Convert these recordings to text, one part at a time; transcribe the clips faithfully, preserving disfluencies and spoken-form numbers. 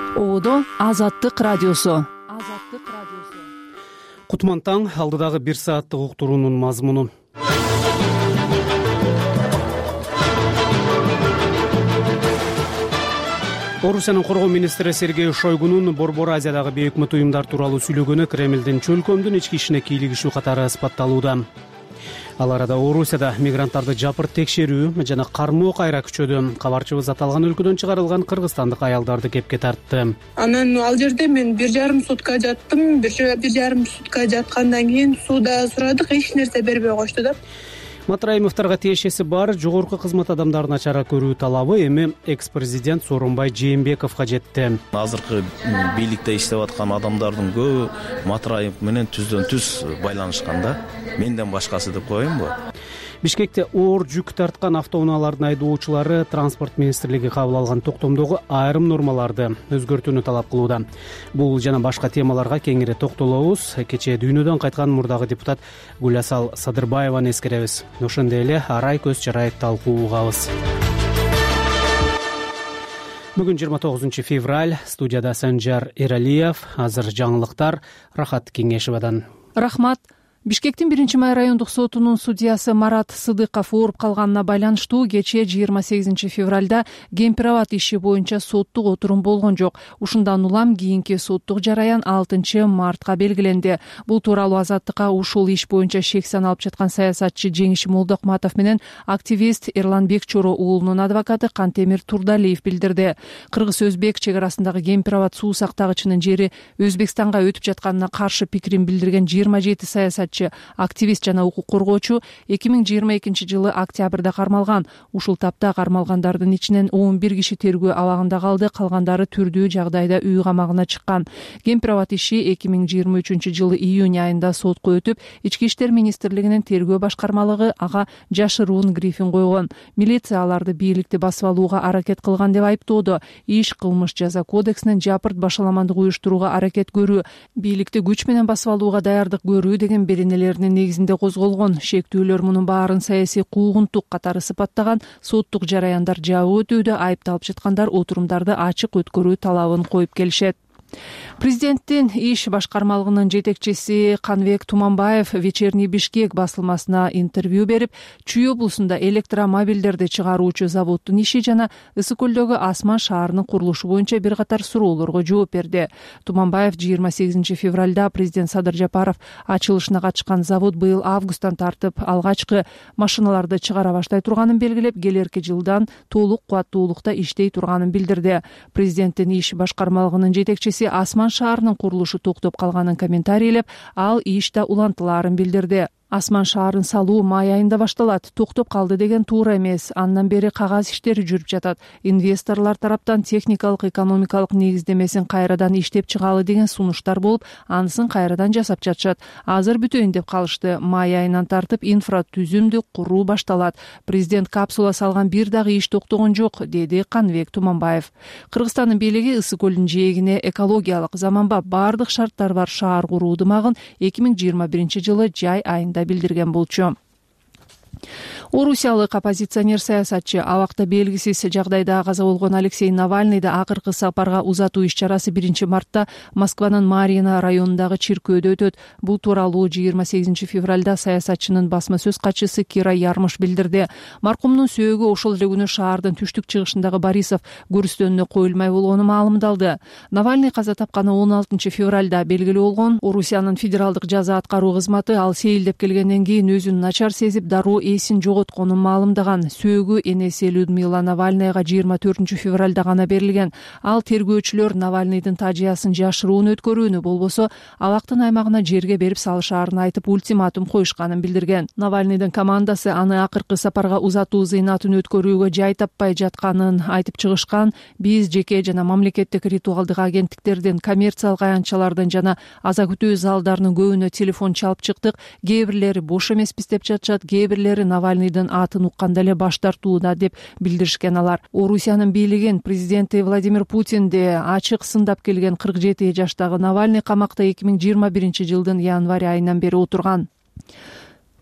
ободо Азаттык радиосу. Кутман таң, алдыдагы бир сааттык уктуруунун мазмуну. Орусиянын коргоо министри Сергей Шойгунун Борбор Азиядагы бейөкмөт уюмдар тууралуу сүйлөгөнү Кремлдин чөлкөмдүн ички ишине кийлигишүү катары ысбатталууда. Ал арада Орусияда мигранттарды жапырт текшерүү жана кармоо кайра күчөдү. Кабарчыбыз аталган өлкөдөн чыгарылган кыргызстандык аялдарды кепке тартты. Анан ал жерде мен бир жарым сутка жаттым. Бир жарым сутка жаткандан кийин сууда сурадык, эч нерсе бербей коюшту да. Матраимовторго тиешеси бар жогорку кызмат адамдарына чара көрүү талабы эми экс-президент Сооронбай Жээнбековго жетти. Азыркы бийликте иштеп аткан адамдардын көбү Матраимов менен түздөн түз байланышкан да. Менден башкасы деп коеюнбу? Бишкекте оор жүк тарткан автоунаалардын айдоочулары транспорт министрлиги кабыл алган токтомдогу айрым нормаларды өзгөртүүнү талап кылууда. Бул жана башка темаларга кеңири токтолобуз. Кечээ дүйнөдөн кайткан мурдагы депутат Гулясал Садырбаеваны эскеребиз. Ошондой эле арай көз чарайып талкуу угабыз. Бүгүн жыйырма тогузунчу февраль, студияда Санжар Эралиев. Азыр жаңылыктар Рахат Кеңешевадан. Рахмат. Бишкектин биринчи май райондук сотунун судьясы Марат Сыдыков ооруп калганына байланыштуу кечээ жыйырма сегизинчи февралда Кемпир-Абад иши боюнча соттук отурум болгон жок. Ушундан улам кийинки соттук жараян алтынчы мартка белгиленди. Бул тууралуу Азаттыкка ушул иш боюнча шек саналып жаткан саясатчы Жеңиш Молдокматов менен активист Эрланбек Чоро уулунун адвокаты Кантемир Турдалиев билдирди. Кыргыз-Өзбек чек арасындагы Кемпир-Абад суу сактагычынын жери Өзбекстанга өтүп жатканына каршы пикирин билдирген жыйырма жети саясатчы, активист жана укук коргоочу эки миң жыйырма экинчи жылы октябрда кармалган. Ушул тапта кармалгандардын ичинен он бир киши тергөө абагында калды, калгандары түрдүү жагдайда үй камагына чыккан. Кемпир-Абад иши эки миң жыйырма үчүнчү жылы июнь айында сотко өтүп, Ички иштер министрлигинин тергөө башкармалыгы ага жашыруун грифин койгон. Милиция аларды бийликти басып алууга аракет кылган деп айыптоодо. Иш кылмыш жаза кодексинин жапырт башаламандык уюштурууга аракет көрүү, бийликти күч менен басып алууга даярдык көрүү деген беренелеринин негизинде козголгон. Шектүүлөр мунун баарын саясий куугунтук катары сыпаттаган. Соттук жараяндар жабык өтүүдө, айыпталып жаткандар отурумдарды ачык өткөрүү талабын коюп келишет. Президенттин иш башкармалыгынын жетекчиси Канбек Туманбаев Вечерний Бишкек басылмасына интервью берип, Чүй облусунда электромобилдерди чыгаруучу заводдун иши жана Ысык көлдөгү Асман шаарынын курулушу боюнча бир катар суроолорго жооп берди. Туманбаев жыйырма сегизинчи февралда президент Садыр Жапаров ачылышына катышкан завод быйыл августтан тартып алгачкы машиналарды чыгара баштай турганын белгилеп, келерки жылдан толук кубаттуулукта иштей турганын билдирди. Президенттин иш башкармалыгынын жетекчиси Асман шаарынын курулушу токтоп калганын комментарийлеп, ал иште улантылаарын билдирди. Асман шаарын салуу май айында башталат. Токтоп калды деген туура эмес. Андан бери кагаз иштери жүрүп жатат. Инвесторлор тараптан техникалык, экономикалык негиздемесин кайрадан иштеп чыгалы деген сунуштар болуп, анысын кайрадан жасап жатышат. Азыр бүтөйүн деп калышты. Май айынан тартып инфратүзүмдү куруу башталат. Президент капсула салган бир дагы иш токтогон жок, деди Канбек Туманбаев. Кыргызстандын бийлиги Ысык көлүнүн жээгине экологиялык заманбап бардык шарттар бар шаар куруу ымагын эки миң жыйырма биринчи жылы жай айында билдирген болчу. Орусиялык оппозиционер саясатчы, абакта белгисиз жагдайда каза болгон Алексей Навальныйды акыркы сапарга узатуу иш-чарасы биринчи мартта Москванын Марьино районундагы чиркөөдө өтөт. Бул тууралуу жыйырма сегизинчи февралда саясатчынын басма сөз катчысы Кира Ярмыш билдирди. Маркумдун сөөгү ошол эле күнү шаардын түштүк чыгышындагы Борисов көрүстөнүнө коюлмай болгону маалымдалды. Навальный каза тапканы он алтынчы февралда белгилүү болгон. Орусиянын федералдык жаза аткаруу кызматы ал сейилдеп келгенден кийин өзүн начар сезип, дароо эсин жоготконун маалымдаган. Сөөгү энеси Людмила Навальныйга жыйырма төртүнчү февралда гана берилген. Ал тергөөчүлөр Навальныйдын тажыясын жашыруун өткөрүүнү, болбосо абактын аймагына жерге берип салышаарын айтып ультиматум коюшканын билдирген. Навальныйдын командасы аны акыркы сапарга узатуу зыйнатын өткөрүүгө жай таппай жатканын айтып чыгышкан. Биз жеке жана мамлекеттик ритуалдык агенттиктердин, коммерциялык аянтчалардын жана аза күтүү залдарынын көбүнө телефон чалып чыктык. Кээ бирлери бош эмеспиз деп жатышат, кээ бирлери Навальныйдын атын укканда эле баш тартууда деп билдиришкен алар. Орусиянын бийлигин президенти Владимир Путинди ачык сындап келген кырк жети жаштагы Навальный камакта эки миң жыйырма биринчи жылдын январь айынан бери отурган.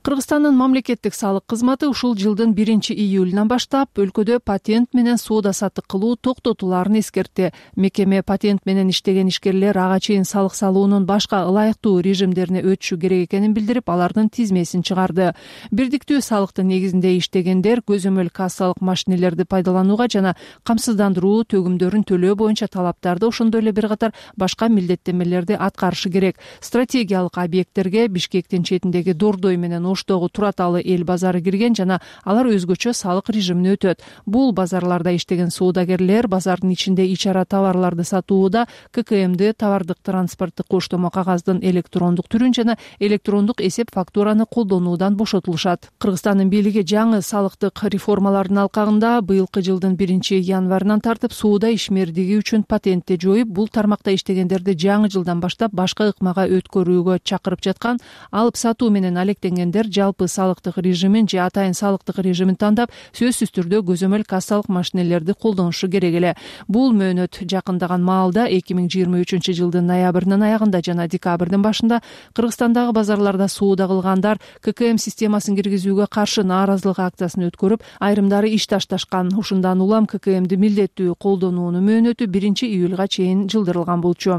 Кыргызстандын мамлекеттик салык кызматы ушул жылдын биринчи июлунан баштап өлкөдө патент менен соода саттык кылуу токтотулаарын эскертти. Мекеме патент менен иштеген ишкерлер ага чейин салык салуунун башка ылайыктуу режимдерине өтүшү керек экенин билдирип, алардын тизмесин чыгарды. Бирдиктүү салыктын негизинде иштегендер көзөмөл кассалык машинелерди пайдаланууга жана камсыздандыруу төгүмдөрүн төлөө боюнча талаптарды, ошондой эле бир катар башка милдеттенмелерди аткарышы керек. Стратегиялык объекттерге Бишкектин четиндеги Дордой менен Оштогу Тураталы эл базары кирген жана алар өзгөчө салык режимине өтөт. Бул базарларда иштеген соодагерлер базардын ичинде ичара товарларды сатууда ка ка эмди, товардык транспорттук коштомо кагаздын электрондук түрүн жана электрондук эсеп фактураны колдонуудан бошотулушат. Кыргызстандын бийлиги жаңы салыктык реформалардын алкагында быйылкы жылдын биринчи январынан тартып соода ишмердиги үчүн патентти жоюп, бул тармакта иштегендерди жаңы жылдан баштап башка ыкмага өткөрүүгө чакырып жаткан. Алып сатуу менен алектенгендер жалпы салыктык режимин же атайын салыктык режимин тандап, сөзсүз түрдө көзөмөл кассалык машинелерди колдонушу керек эле. Бул мөөнөт жакындаган маалда эки миң жыйырма үчүнчү жылдын ноябрынын аягында жана декабрдын башында Кыргызстандагы базарларда соода кылгандар ка ка эм системасын киргизүүгө каршы нааразылык акциясын өткөрүп, айрымдары иш ташташкан. Ушундан улам ка ка эмди милдеттүү колдонуунун мөөнөтү биринчи июлга чейин жылдырылган болчу.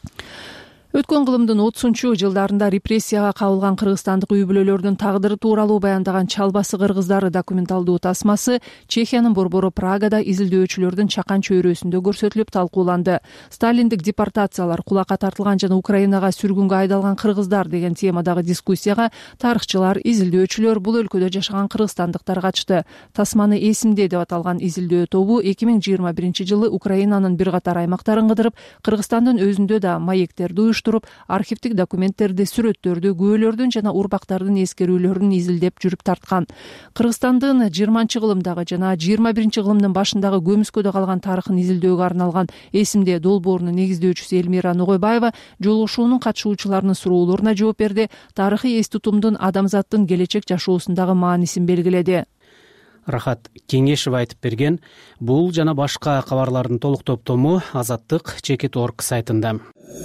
Өткөн кылымдын отузунчу жылдарында репрессияга кабылган кыргызстандык үй бүлөлөрдүн тагдыры тууралуу баяндаган Чалбасы кыргыздары документалдуу тасмасы Чехиянын борбору Прагада изилдөөчүлөрдүн чакан чөйрөсүндө көрсөтүлүп талкууланды. Сталиндик депортациялар, кулакка тартылган жана Украинага сүргүнгө айдалган кыргыздар деген темадагы дискуссияга тарыхчылар, изилдөөчүлөр, бул өлкөдө жашаган кыргызстандыктар катышты. Тасманы эсимде деп аталган изилдөө тобу эки миң жыйырма биринчи жылы Украинанын бир катар аймактарын кыдырып, Кыргызстандын өзүндө да маектерди туруп, архивдик документтерди, сүрөттөрдү, күбөлөрдүн жана урбактардын эскерүүлөрүн изилдеп жүрүп тарткан. Кыргызстандын жыйырманчы кылымдагы жана жыйырма биринчи кылымдын башындагы көмүскөдө калган тарыхын изилдөөгө арналган эсимде долбоорунун негиздөөчүсү Элмира Ногойбаева жолугушуунун катышуучуларынын суроолоруна жооп берди. Тарыхый эс тутумдун адамзаттын келечек жашоосундагы маанисин белгиледи. Рахат Кеңешева айтып берген. Бул жана башка кабарлардын толук топтому Азаттык чекит точка орг сайтында.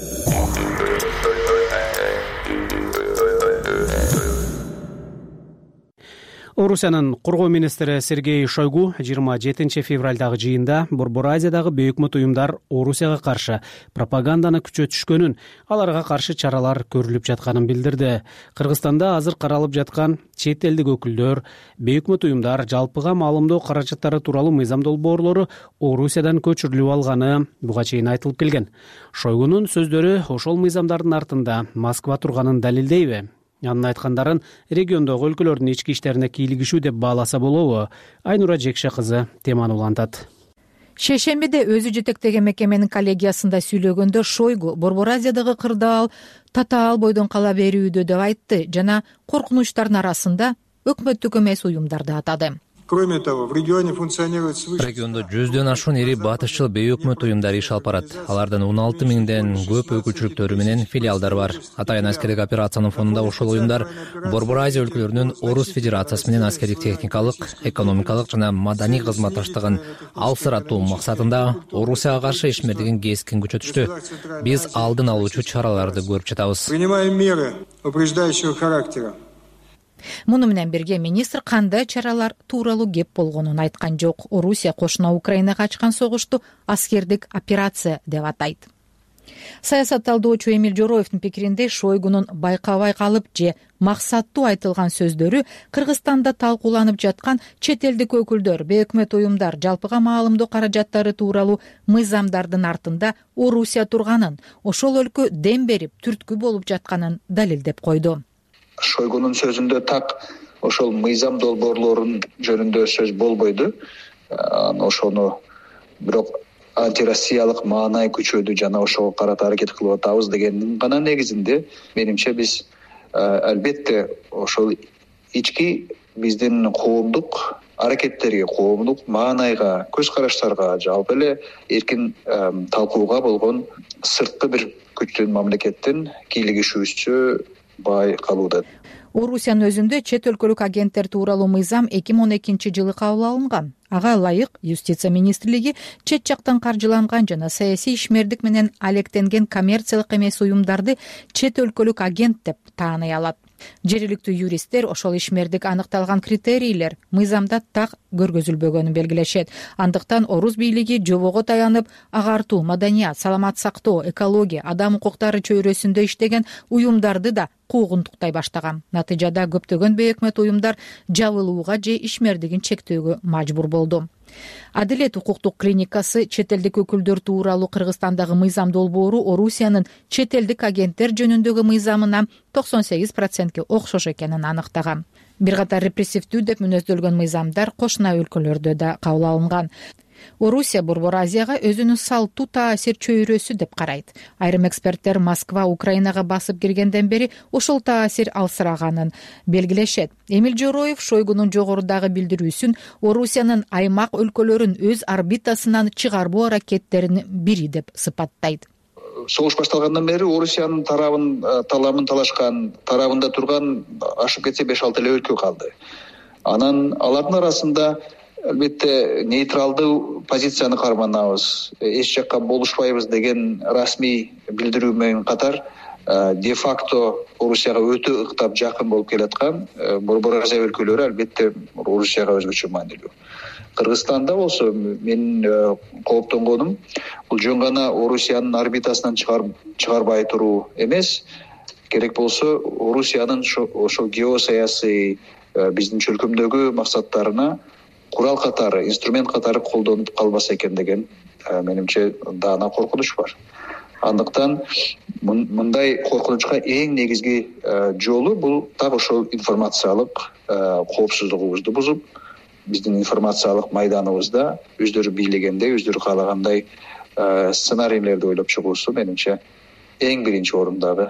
Орусиянын коргоо министри Сергей Шойгу жыйырма жетинчи февралдагы жыйында Борбор Азиядагы бейөкмөт уюмдар Орусияга каршы пропаганданы күчөтүшкөнүн, аларга каршы чаралар көрүлүп жатканын билдирди. Кыргызстанда азыр каралып жаткан чет элдик өкүлдөр, бейөкмөт уюмдар жалпыга маалымдоо каражаттары тууралуу мыйзам долбоорлору Орусиядан көчүрүлүп алганы буга чейин айтылып келген. Шойгунун сөздөрү ошол мыйзамдардын артында Москва турганын далилдейби? Анын айткандарын региондогу өлкөлөрдүн ички иштерине кийлигишүү деп бааласа болобу? Айнура Жекше кызы теманы улантат. Шейшембиде өзү жетектеген мекеменин коллегиясында сүйлөгөндө Шойгу Борбор Азиядагы кырдаал татаал бойдон кала берүүдө деп айтты жана коркунучтардын арасында өкмөттүк эмес уюмдарды атады. Кроме того, в регионе функционирует свыше... Региондо жүздөн ашуун ири батышчыл бейөкмөт уюмдар иш алып барат. Алардын он алты миңден көп өкүлчүлүктөрү менен филиалдар бар. Атайын аскердик операциянын фонунда ошол уюмдар Борбор Азия өлкөлөрүнүн Орус Федерациясы менен аскердик, техникалык, экономикалык жана маданий кызматташтыгын алсыратуу максатында Орусияга каршы ишмердигин кескин күчөтүштү. Биз алдын алуучу чараларды көрүп жатабыз. Принимаем меры упреждающего характера. Муну менен бирге министр кандай чаралар тууралуу кеп болгонун айткан жок. Орусия кошуна Украинага ачкан согушту аскердик операция деп атайт. Саясат талдоочу Эмиль Жороевдин пикиринде Шойгунун байкабай калып же максаттуу айтылган сөздөрү Кыргызстанда талкууланып жаткан чет элдик өкүлдөр, бейөкмөт уюмдар жалпыга маалымдоо каражаттары тууралуу мыйзамдардын артында Орусия турганын, ошол өлкө дем берип түрткү болуп жатканын далилдеп койду. Шойгунун сөзүндө так ошол мыйзам долбоорлорунун жөнүндө сөз болбойду. Ошону бирок антироссиялык маанай күчөдү жана ошого карата аракет кылып атабыз дегендин гана негизинде менимче биз албетте ошол ички биздин коомдук аракеттерге, коомдук маанайга, көз караштарга, жалпы эле эркин талкууга болгон сырткы бир күчтүн, мамлекеттин кийлигишүүсү байкалууда. Орусиянын өзүндө чет өлкөлүк агенттер тууралуу мыйзам эки миң он экинчи жылы кабыл алынган. Ага ылайык Юстиция министрлиги чет жактан каржыланган жана саясий ишмердик менен алектенген коммерциялык эмес уюмдарды чет өлкөлүк агент деп тааный алат. жергиликтүү юристтер ошол ишмердик аныкталган критерийлер мыйзамда так көргөзүлбөгөнүн белгилешет. Андыктан орус бийлиги жобого таянып агартуу, маданият, саламат сактоо, экология, адам укуктары чөйрөсүндө иштеген уюмдарды да куугунтуктай баштаган. Натыйжада көптөгөн бейөкмөт уюмдар жабылууга же ишмердигин чектөөгө мажбур болду. Адилет укуктук клиникасы чет элдик өкүлдөр тууралуу Кыргызстандагы мыйзам долбоору Орусиянын чет элдик агенттер жөнүндөгү мыйзамына токсон сегиз процентке окшош экенин аныктаган. Бир катар репрессивдүү деп мүнөздөлгөн мыйзамдар кошуна өлкөлөрдө да кабыл алынган. Орусия Борбор Азияга өзүнүн салттуу таасир чөйрөсү деп карайт. Айрым эксперттер Москва Украинага басып киргенден бери ошол таасир алсыраганын белгилешет. Эмил Жороев Шойгунун жогорудагы билдирүүсүн Орусиянын аймак өлкөлөрүн өз орбитасынан чыгарбоо аракеттеринин бири деп сыпаттайт. Согуш башталгандан бери Орусиянын тарабын таламын талашкан, тарабында турган ашып кетсе беш алты эле өлкө калды. Анан алардын арасында албетте нейтралдуу позицияны карманабыз, эч жакка болушпайбыз деген расмий билдирүү менен катар де-факто Орусияга өтө ыктап жакын болуп келаткан Борбор Азия өлкөлөрү албетте Орусияга өзгөчө маанилүү. Кыргызстанда болсо мен кооптонгонум бул жөн гана Орусиянын орбитасынан чыгарбай туруу эмес, керек болсо Орусиянын ошол геосаясий биздин чөлкөмдөгү максаттарына курал катары, инструмент катары колдонуп калбаса экен деген менимче даана коркунуч бар. Андыктан мындай коркунучка эң негизги жолу бул так ошол информациялык коопсуздугубузду бузуп, биздин информациялык майданыбызда өздөрү бийлегендей, өздөрү каалагандай сценарийлерди ойлоп чыгуусу менимче эң биринчи орундагы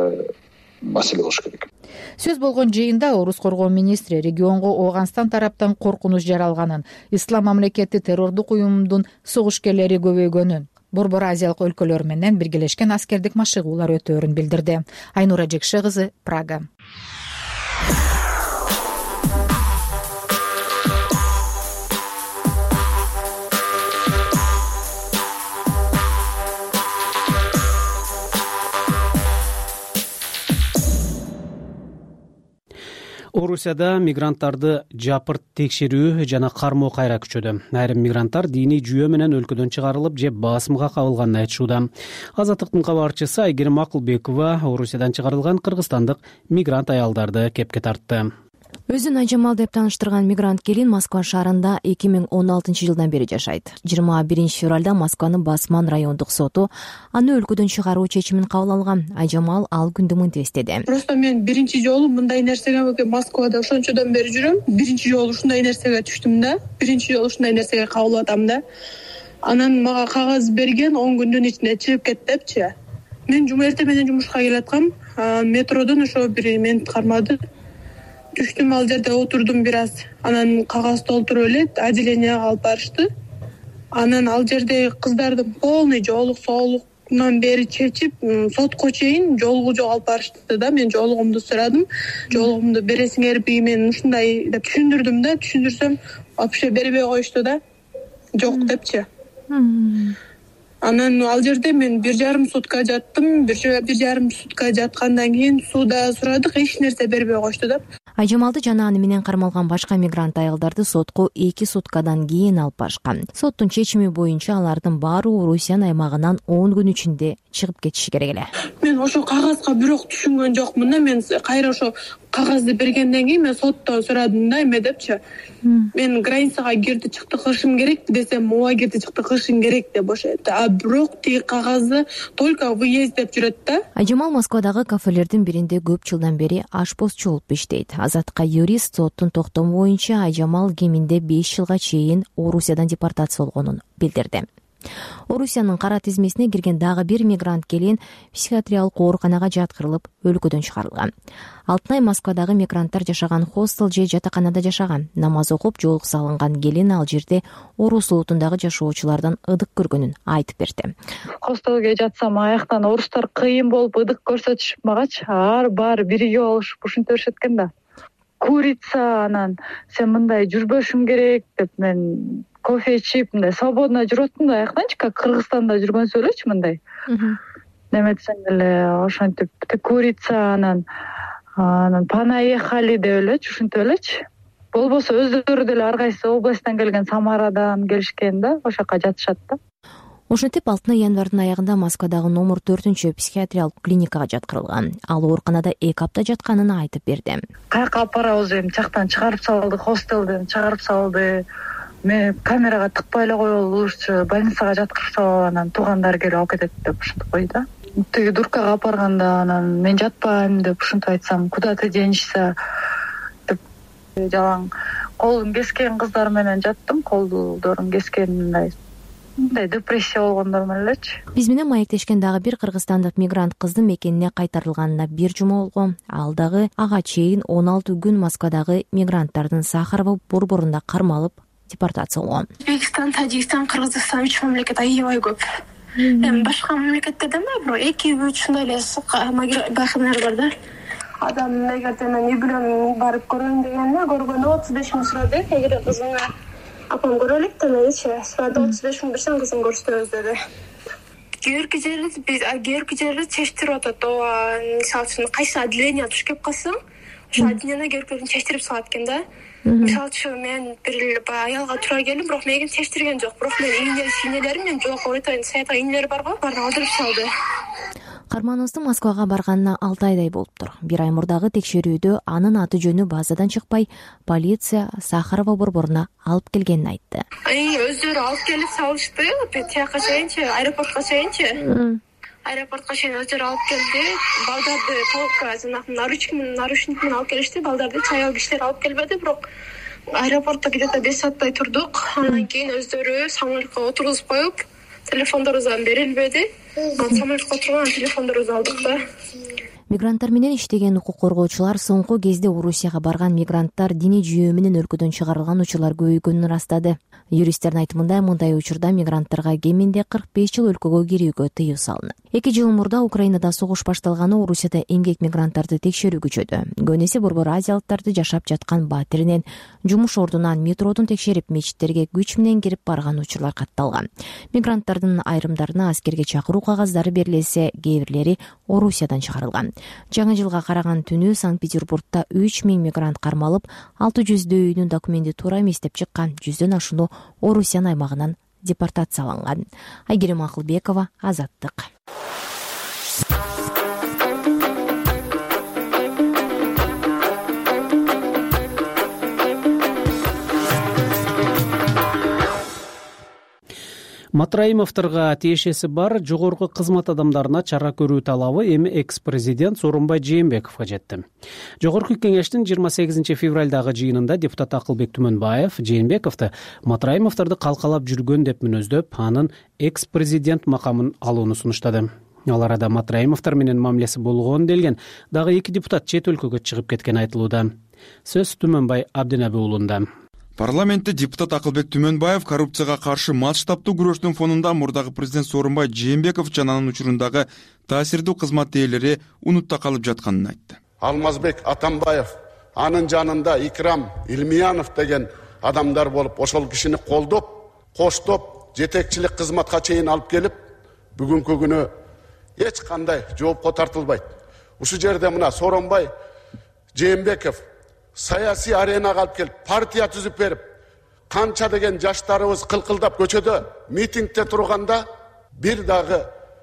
маселе болуш керек. Сөз болгон жыйында орус коргоо министри регионго Ооганстан тараптан коркунуч жаралганын, ислам мамлекети террордук уюмдун согушкерлери көбөйгөнүн, Борбор Азиялык өлкөлөр менен биргелешкен аскердик машыгуулар өтөөрүн билдирди. Айнура Жекше кызы, Прага. Орусияда мигранттарды жапырт текшерүү жана кармоо кайра күчөдү. Айрым мигранттар диний жүйө менен өлкөдөн чыгарылып же басымга кабылганын айтышууда. Азаттыктын кабарчысы Айгерим Акылбекова Орусиядан чыгарылган кыргызстандык мигрант аялдарды кепке тартты. Өзүн Айжамал деп тааныштырган мигрант келин Москва шаарында эки миң он алтынчы жылдан бери жашайт. жыйырма биринчи февралда Москванын Басман райондук соту аны өлкөдөн чыгаруу чечимин кабыл алган. Айжамал ал күндү мынтип эстеди. Просто мен биринчи жолу мындай нерсеге Москвада ошончодон бери жүрөм. Биринчи жолу ушундай нерсеге түштүм да. Биринчи жолу ушундай нерсеге кабыл атам да. Анан мага кагаз берген он күндүн ичинде чыгып кет депчи. Мен жума эртең менен жумушка келаткам. Метродон ошо бир мени кармады. Түштүм, ал жерде отурдум бир аз. Анан кагаз толтуруп эле отделенияга алып барышты. Анан ал жерде кыздардын полный жоолук соолугунан бери чечип, сотко чейин жоолугу жок алып барышты да. Мен жоолугумду сурадым. Жоолугумду бересиңерби, мен ушундай деп түшүндүрдүм да. Түшүндүрсөм, вообще бербей коюшту да. Жок депчи. Анан ал жерде мен бир жарым сутка жаттым. Бир жарым сутка жаткандан кийин сууда сурадык, эч нерсе бербей коюшту да. Айжамалды жана аны менен кармалган башка мигрант аялдарды сотко эки суткадан кийин алып барышкан. Соттун чечими боюнча алардын баары Орусиянын аймагынан он күн ичинде чыгып кетиши керек эле. Мен ошо кагазга бирок түшүнгөн жокмун да. Мен кайра ошо кагазды бергенден кийин мен сотто сурадым да, эме депчи. Мен границага кирди чыкты кылышым керек десем, ооба кирди чыкты кылышың керек деп ошо айтты. А бирок тиги кагазды только выезд деп жүрөт да. Айжамал Москвадагы кафелердин биринде көп жылдан бери ашпозчу болуп иштейт. Азатка юрист соттун токтому боюнча Айжамал кеминде беш жылга чейин Орусиядан депортация болгонун билдирди. Орусиянын кара тизмесине кирген дагы бир мигрант келин психиатриялык ооруканага жаткырылып, өлкөдөн чыгарылган. Алтын ай Москвадагы мигранттар жашаган хостел же жатаканада жашаган. Намаз окуп, жоолук салынган келин ал жерде орус улутундагы жашоочулардан ыдык көргөнүн айтып берди. Хостелге жатсам, аяктан орустар кыйын болуп ыдык көрсөтүшүп магачы, ар баары бирге болушуп ушинтип беришет да. Курица, анан сен мындай жүрбөшүң керек деп мен кофе ичип, мындай свободно жүрөтүм да, аяктанчы, как Кыргызстанда жүргөнсү элечи мындай. Неметсең эле ошентип курица, анан анан понаехали деп элечи, ушинтип элечи. Болбосо өздөрү деле ар кайсы областтан келген, Самарадан келишкен да, ошол жака жатышат да. Ошентип алтынчы январдын аягында Москвадагы номер төртүнчү психиатриялык клиникага жаткырылган. Ал ооруканада эки апта жатканын айтып берди. Каяка апарабыз эми, жактан чыгарып салды, хостелден чыгарып салды. Мен камерага тыкпай эле коелучу, больницага жаткырып салып, анан туугандар келип алып кетет деп ушинтип койду. Тиги дуркага апарганда анан мен жатпайм деп ушинтип айтсам, куда ты денешься деп жалаң колун кескен кыздар менен жаттым, колдорун кескен мындай. Мындай депрессия болгондор менен элечи. Биз менен маектешкен дагы бир кыргызстандык мигрант кыздын мекенине кайтарылганына бир жума болгон. Ал дагы ага чейин он алты күн Москвадагы мигранттардын Сахарова борборунда кармалып депортация болгон. Өзбекстан, Тажикстан, Кыргызстан үч мамлекет аябай көп. Эми башка мамлекеттерде эмне, эки үч ушундай эле бакындар бар да. Адам эгерде мен үй бүлөм барып көрөм дегенде, көргөнү отуз беш миң сурады. Эгер кызыңа апам көрөлүк демечи, сурады отуз беш миң берсең кызың көрсөтөбүз деди. Кээ жерде биз кээ жерде чечтирип атат. Ооба, мисалы үчүн кайсы отделение туш келип калсаң, ошо отделение керектерин чечтирип салат экен да. Мисалы үчүн мен бир аялга туура келдим, бирок мени чечтирген жок. Бирок мен ийне сийнелерим, мен жок ойлойт, саятка ийнелер барго, баарын алдырып салды. Карманыбыздын Москвага барганына алты айдай болуптур. Бир ай мурдагы текшерүүдө анын аты жөнү базадан чыкпай, полиция Сахарова борборуна алып келгенин айтты. Өздөрү алып келип салышты, тияка чейинчи, аэропортко чейинчи. Аэропортко чейин өздөрү алып келди. Балдарды толукка жанагы наручник наручник менен алып келишти. Балдарды чаял кишилер алып келбеди, бирок аэропортто где-то беш сааттай турдук. Андан кийин өздөрү самолетко отургузуп коюп, телефондорубуздан берилбеди. Самолетко отурган телефондорубузду алдык да. Мигранттар менен иштеген укук коргоочулар соңку кезде Орусияга барган мигранттар диний жүйө менен өлкөдөн чыгарылган учурлар көбөйгөнүн ырастады. Юристтердин айтымында мындай учурда мигранттарга кеминде кырк беш жыл өлкөгө кирүүгө тыюу салынат. Эки жыл мурда Украинада согуш башталганы Орусияда эмгек мигранттарды текшерүү күчөдү. Көнеси борбор азиялыктарды жашап жаткан батиринен, жумуш ордунан, метродун текшерип, мечиттерге күч менен кирип барган учурлар катталган. Мигранттардын айрымдарына аскерге чакыруу кагаздары берилсе, кээ бирлери Орусиядан чыгарылган. Жаңы жылга караган түнү Санкт-Петербургда үч миң мигрант кармалып, алты жүздөй үйдүн документи туура эмес деп чыккан. Жүздөн ашууну Орусиянын аймагынан депортацияланган. Айгерим Акылбекова, Азаттык. Матраимовторго тиешеси бар жогорку кызмат адамдарына чара көрүү талабы эми экс-президент Сооронбай Жээнбековго жетти. Жогорку кеңештин жыйырма сегизинчи февралдагы жыйынында депутат Акылбек Түмөнбаев Жээнбековду Матраимовторду калкалап жүргөн деп мүнөздөп, анын экс-президент макамын алууну сунуштады. Ал арада Матраимовтор менен мамилеси болгон делген дагы эки депутат чет өлкөгө чыгып кеткени айтылууда. Сөз Түмөнбай Абдинаби уулунда. Парламентте депутат Акылбек Түмөнбаев коррупцияга каршы масштабтуу күрөштүн фонунда мурдагы президент Сооронбай Жээнбеков жана анын учурундагы таасирдүү кызмат ээлери унутта калып жатканын айтты. Алмазбек Атамбаев, анын жанында Икрам Илмиянов деген адамдар болуп, ошол кишини колдоп, коштоп, жетекчилик кызматка чейин алып келип, бүгүнкү күнү эч кандай жоопко тартылбайт. Ушул жерде мына Сооронбай Жээнбеков саясий аренага алып келип, партия түзүп берип, канча деген жаштарыбыз кылкылдап көчөдө митингде турганда бир дагы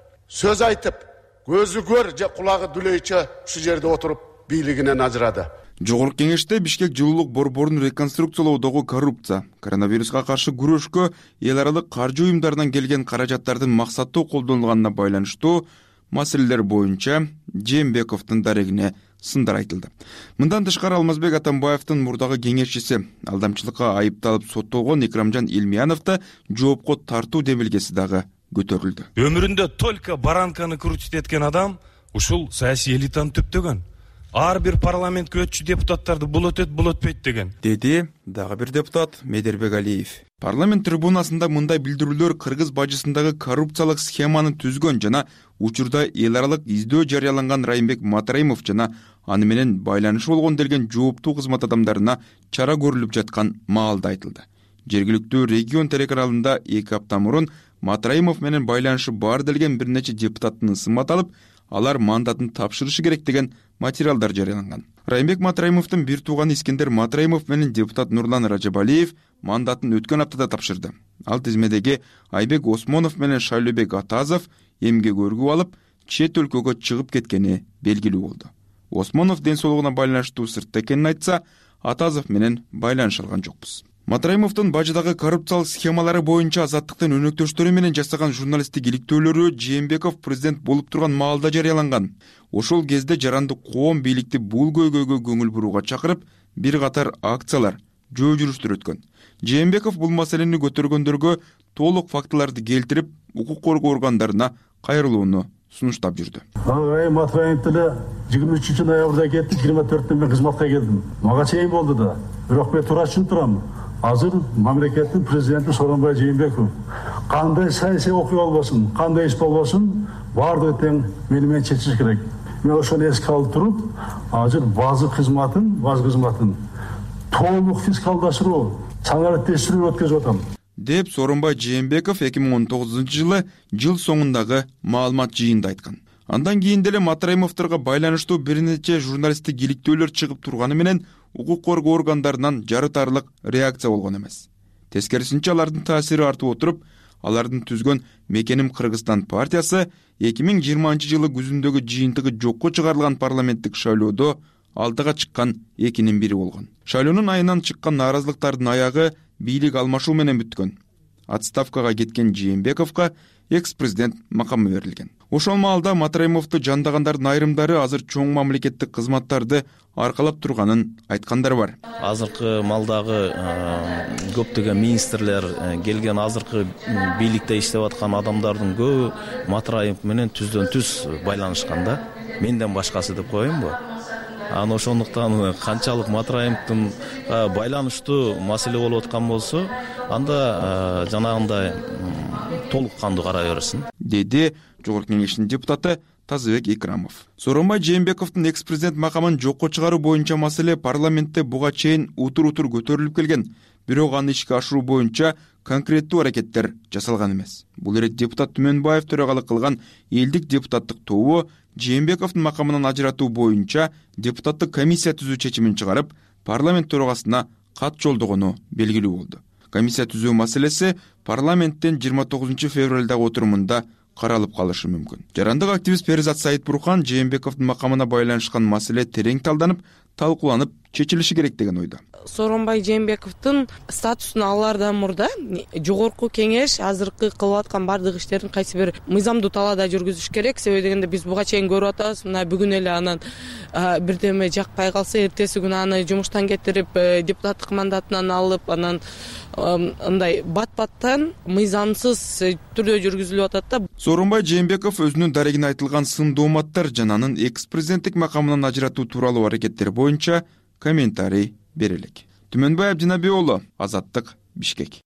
сөз айтып, көзү көр же кулагы дүлөйчө ушул жерде отуруп бийлигинен ажырады. Жогорку кеңеште Бишкек жылуулук борборун реконструкциялоодогу коррупция, коронавируска каршы күрөшкө эл аралык каржы уюмдарынан келген каражаттардын максаттуу колдонулганына байланыштуу маселелер боюнча Жээнбековдун дарегине сындар айтылды. Мындан тышкары Алмазбек Атамбаевдин мурдагы кеңешчиси алдамчылыкка айыпталып соттолгон Икрамжан Илмияновду жоопко тартуу демилгеси дагы көтөрүлдү. Өмүрүндө только баранканы крутить эткен адам ушул саясий элитаны түптөгөн. Ар бир парламентке өтчү депутаттарды бул өтөт, бул өтпөйт деген. Деди дагы бир депутат Медербек Алиев. Парламент трибунасында мындай билдирүүлөр Кыргыз бажысындагы коррупциялык схеманы түзгөн жана учурда эл аралык издөө жарыяланган Райымбек Матраимов жана аны менен байланышы болгон делген жооптуу кызмат адамдарына чара көрүлүп жаткан маалда айтылды. Жергиликтүү регион телеканалында эки апта мурун Матраимов менен байланышы бар делген бир нече депутаттын ысымат алып, алар мандатын тапшырышы керек деген материалдар жарыяланган. Райымбек Матраимовдун бир тууганы Искендер Матраимов менен депутат Нурлан Ражабалиев мандатын өткөн аптада тапшырды. Ал тизмедеги Айбек Осмонов менен Шайлообек Атазов эмгек өргүп алып, чет өлкөгө чыгып кеткени белгилүү болду. Осмонов ден соолугуна байланыштуу сыртта экенин айтса, Атазов менен байланыша алган жокпуз. Матраимовдун бажыдагы коррупциялык схемалары боюнча Азаттыктын өнөктөштөрү менен жасаган журналисттик иликтөөлөрү Жээнбеков президент болуп турган маалда жарыяланган. Ошол кезде жарандык коом бийликти бул көйгөйгө көңүл бурууга чакырып, бир катар акциялар, жөө жүрүштөр өткөн. Жээнбеков бул маселени көтөргөндөргө толук фактыларды келтирип, укук коргоо органдарына кайрылууну сунуштап жүрдү. Ай Матраимов деле жыйырма үчүнчү ноябрда кетти, жыйырма төртүндө мен кызматка келдим. Мага чейин болду да. Бирок мен туура түшүнүп турам. Азыр мамлекеттин президенти Сооронбай Жээнбеков кандай саясий окуя болбосун, кандай иш болбосун, баардыгы тең мени менен чечиш керек. Мен ошону эске алып туруп, азыр базы кызматын, баз кызматын толук фискалдаштыруу, чаңараттештирүү өткөзүп атам. Деп Сооронбай Жээнбеков эки миң он тогузунчу жылы жыл соңундагы маалымат жыйынында айткан. Андан кийин деле Матраимовдорго байланыштуу бир нече журналисттик иликтөөлөр чыгып турганы менен укук коргоо органдарынан жарытарлык реакция болгон эмес. Тескерисинче алардын таасири артып отуруп, алардын түзгөн Мекеним Кыргызстан партиясы эки миң жыйырманчы жылы күзүндөгү жыйынтыгы жокко чыгарылган парламенттик шайлоодо алдыга чыккан экинин бири болгон. Шайлоонун айынан чыккан нааразылыктардын аягы бийлик алмашуу менен бүткөн. Отставкага кеткен Жээнбековго экс-президент макамы берилген. Ошол маалда Матраимовду жандагандардын айрымдары азыр чоң мамлекеттик кызматтарды аркалап турганын айткандар бар. Азыркы малдагы көптөгөн министрлер келген, азыркы бийликте иштеп аткан адамдардын көбү Матраимов менен түздөн түз байланышкан да. Менден башкасы деп коеюнбу? Аны ошондуктан канчалык Матраимовдун байланыштуу маселе болуп аткан болсо, анда жанагындай толук кандуу карай берсин, деди Жогорку Кеңештин депутаты Тазыбек Икрамов. Сооронбай Жээнбековдун экс-президент макамын жокко чыгаруу боюнча маселе парламентте буга чейин утур-утур көтөрүлүп келген, бирок аны ишке ашыруу боюнча конкреттүү аракеттер жасалган эмес. Бул ирет депутат Түмөнбаев төрагалык кылган элдик депутаттык тобу Жээнбековдун макамынан ажыратуу боюнча депутаттык комиссия түзүү чечимин чыгарып, парламент төрагасына кат жолдогону белгилүү болду. Комиссия түзүү маселеси парламенттин жыйырма тогузунчу февралдагы отурумунда каралып калышы мүмкүн. Жарандык активист Перизат Саитбурхан Жээнбековдун макамына байланышкан маселе терең талданып, талкууланып чечилиши керек деген ойдо. Сооронбай Жээнбековдун статусун алаардан мурда Жогорку Кеңеш азыркы кылып аткан бардык иштерин кайсы бир мыйзамдуу талаада жүргүзүш керек. Себеби дегенде биз буга чейин көрүп атабыз, мына бүгүн эле анан бирдеме жакпай калса, эртеси күнү аны жумуштан кетирип, депутаттык мандатынан алып, анан андай бат-баттан мыйзамсыз түрдө жүргүзүлүп атат да. Сооронбай Жээнбеков өзүнүн дарегине айтылган сын дооматтар жананын экс-президенттик макамынан ажыратуу тууралуу аракеттер боюнча комментарий берелик. Түмөнбай Абдинаби уулу, Азаттык, Бишкек.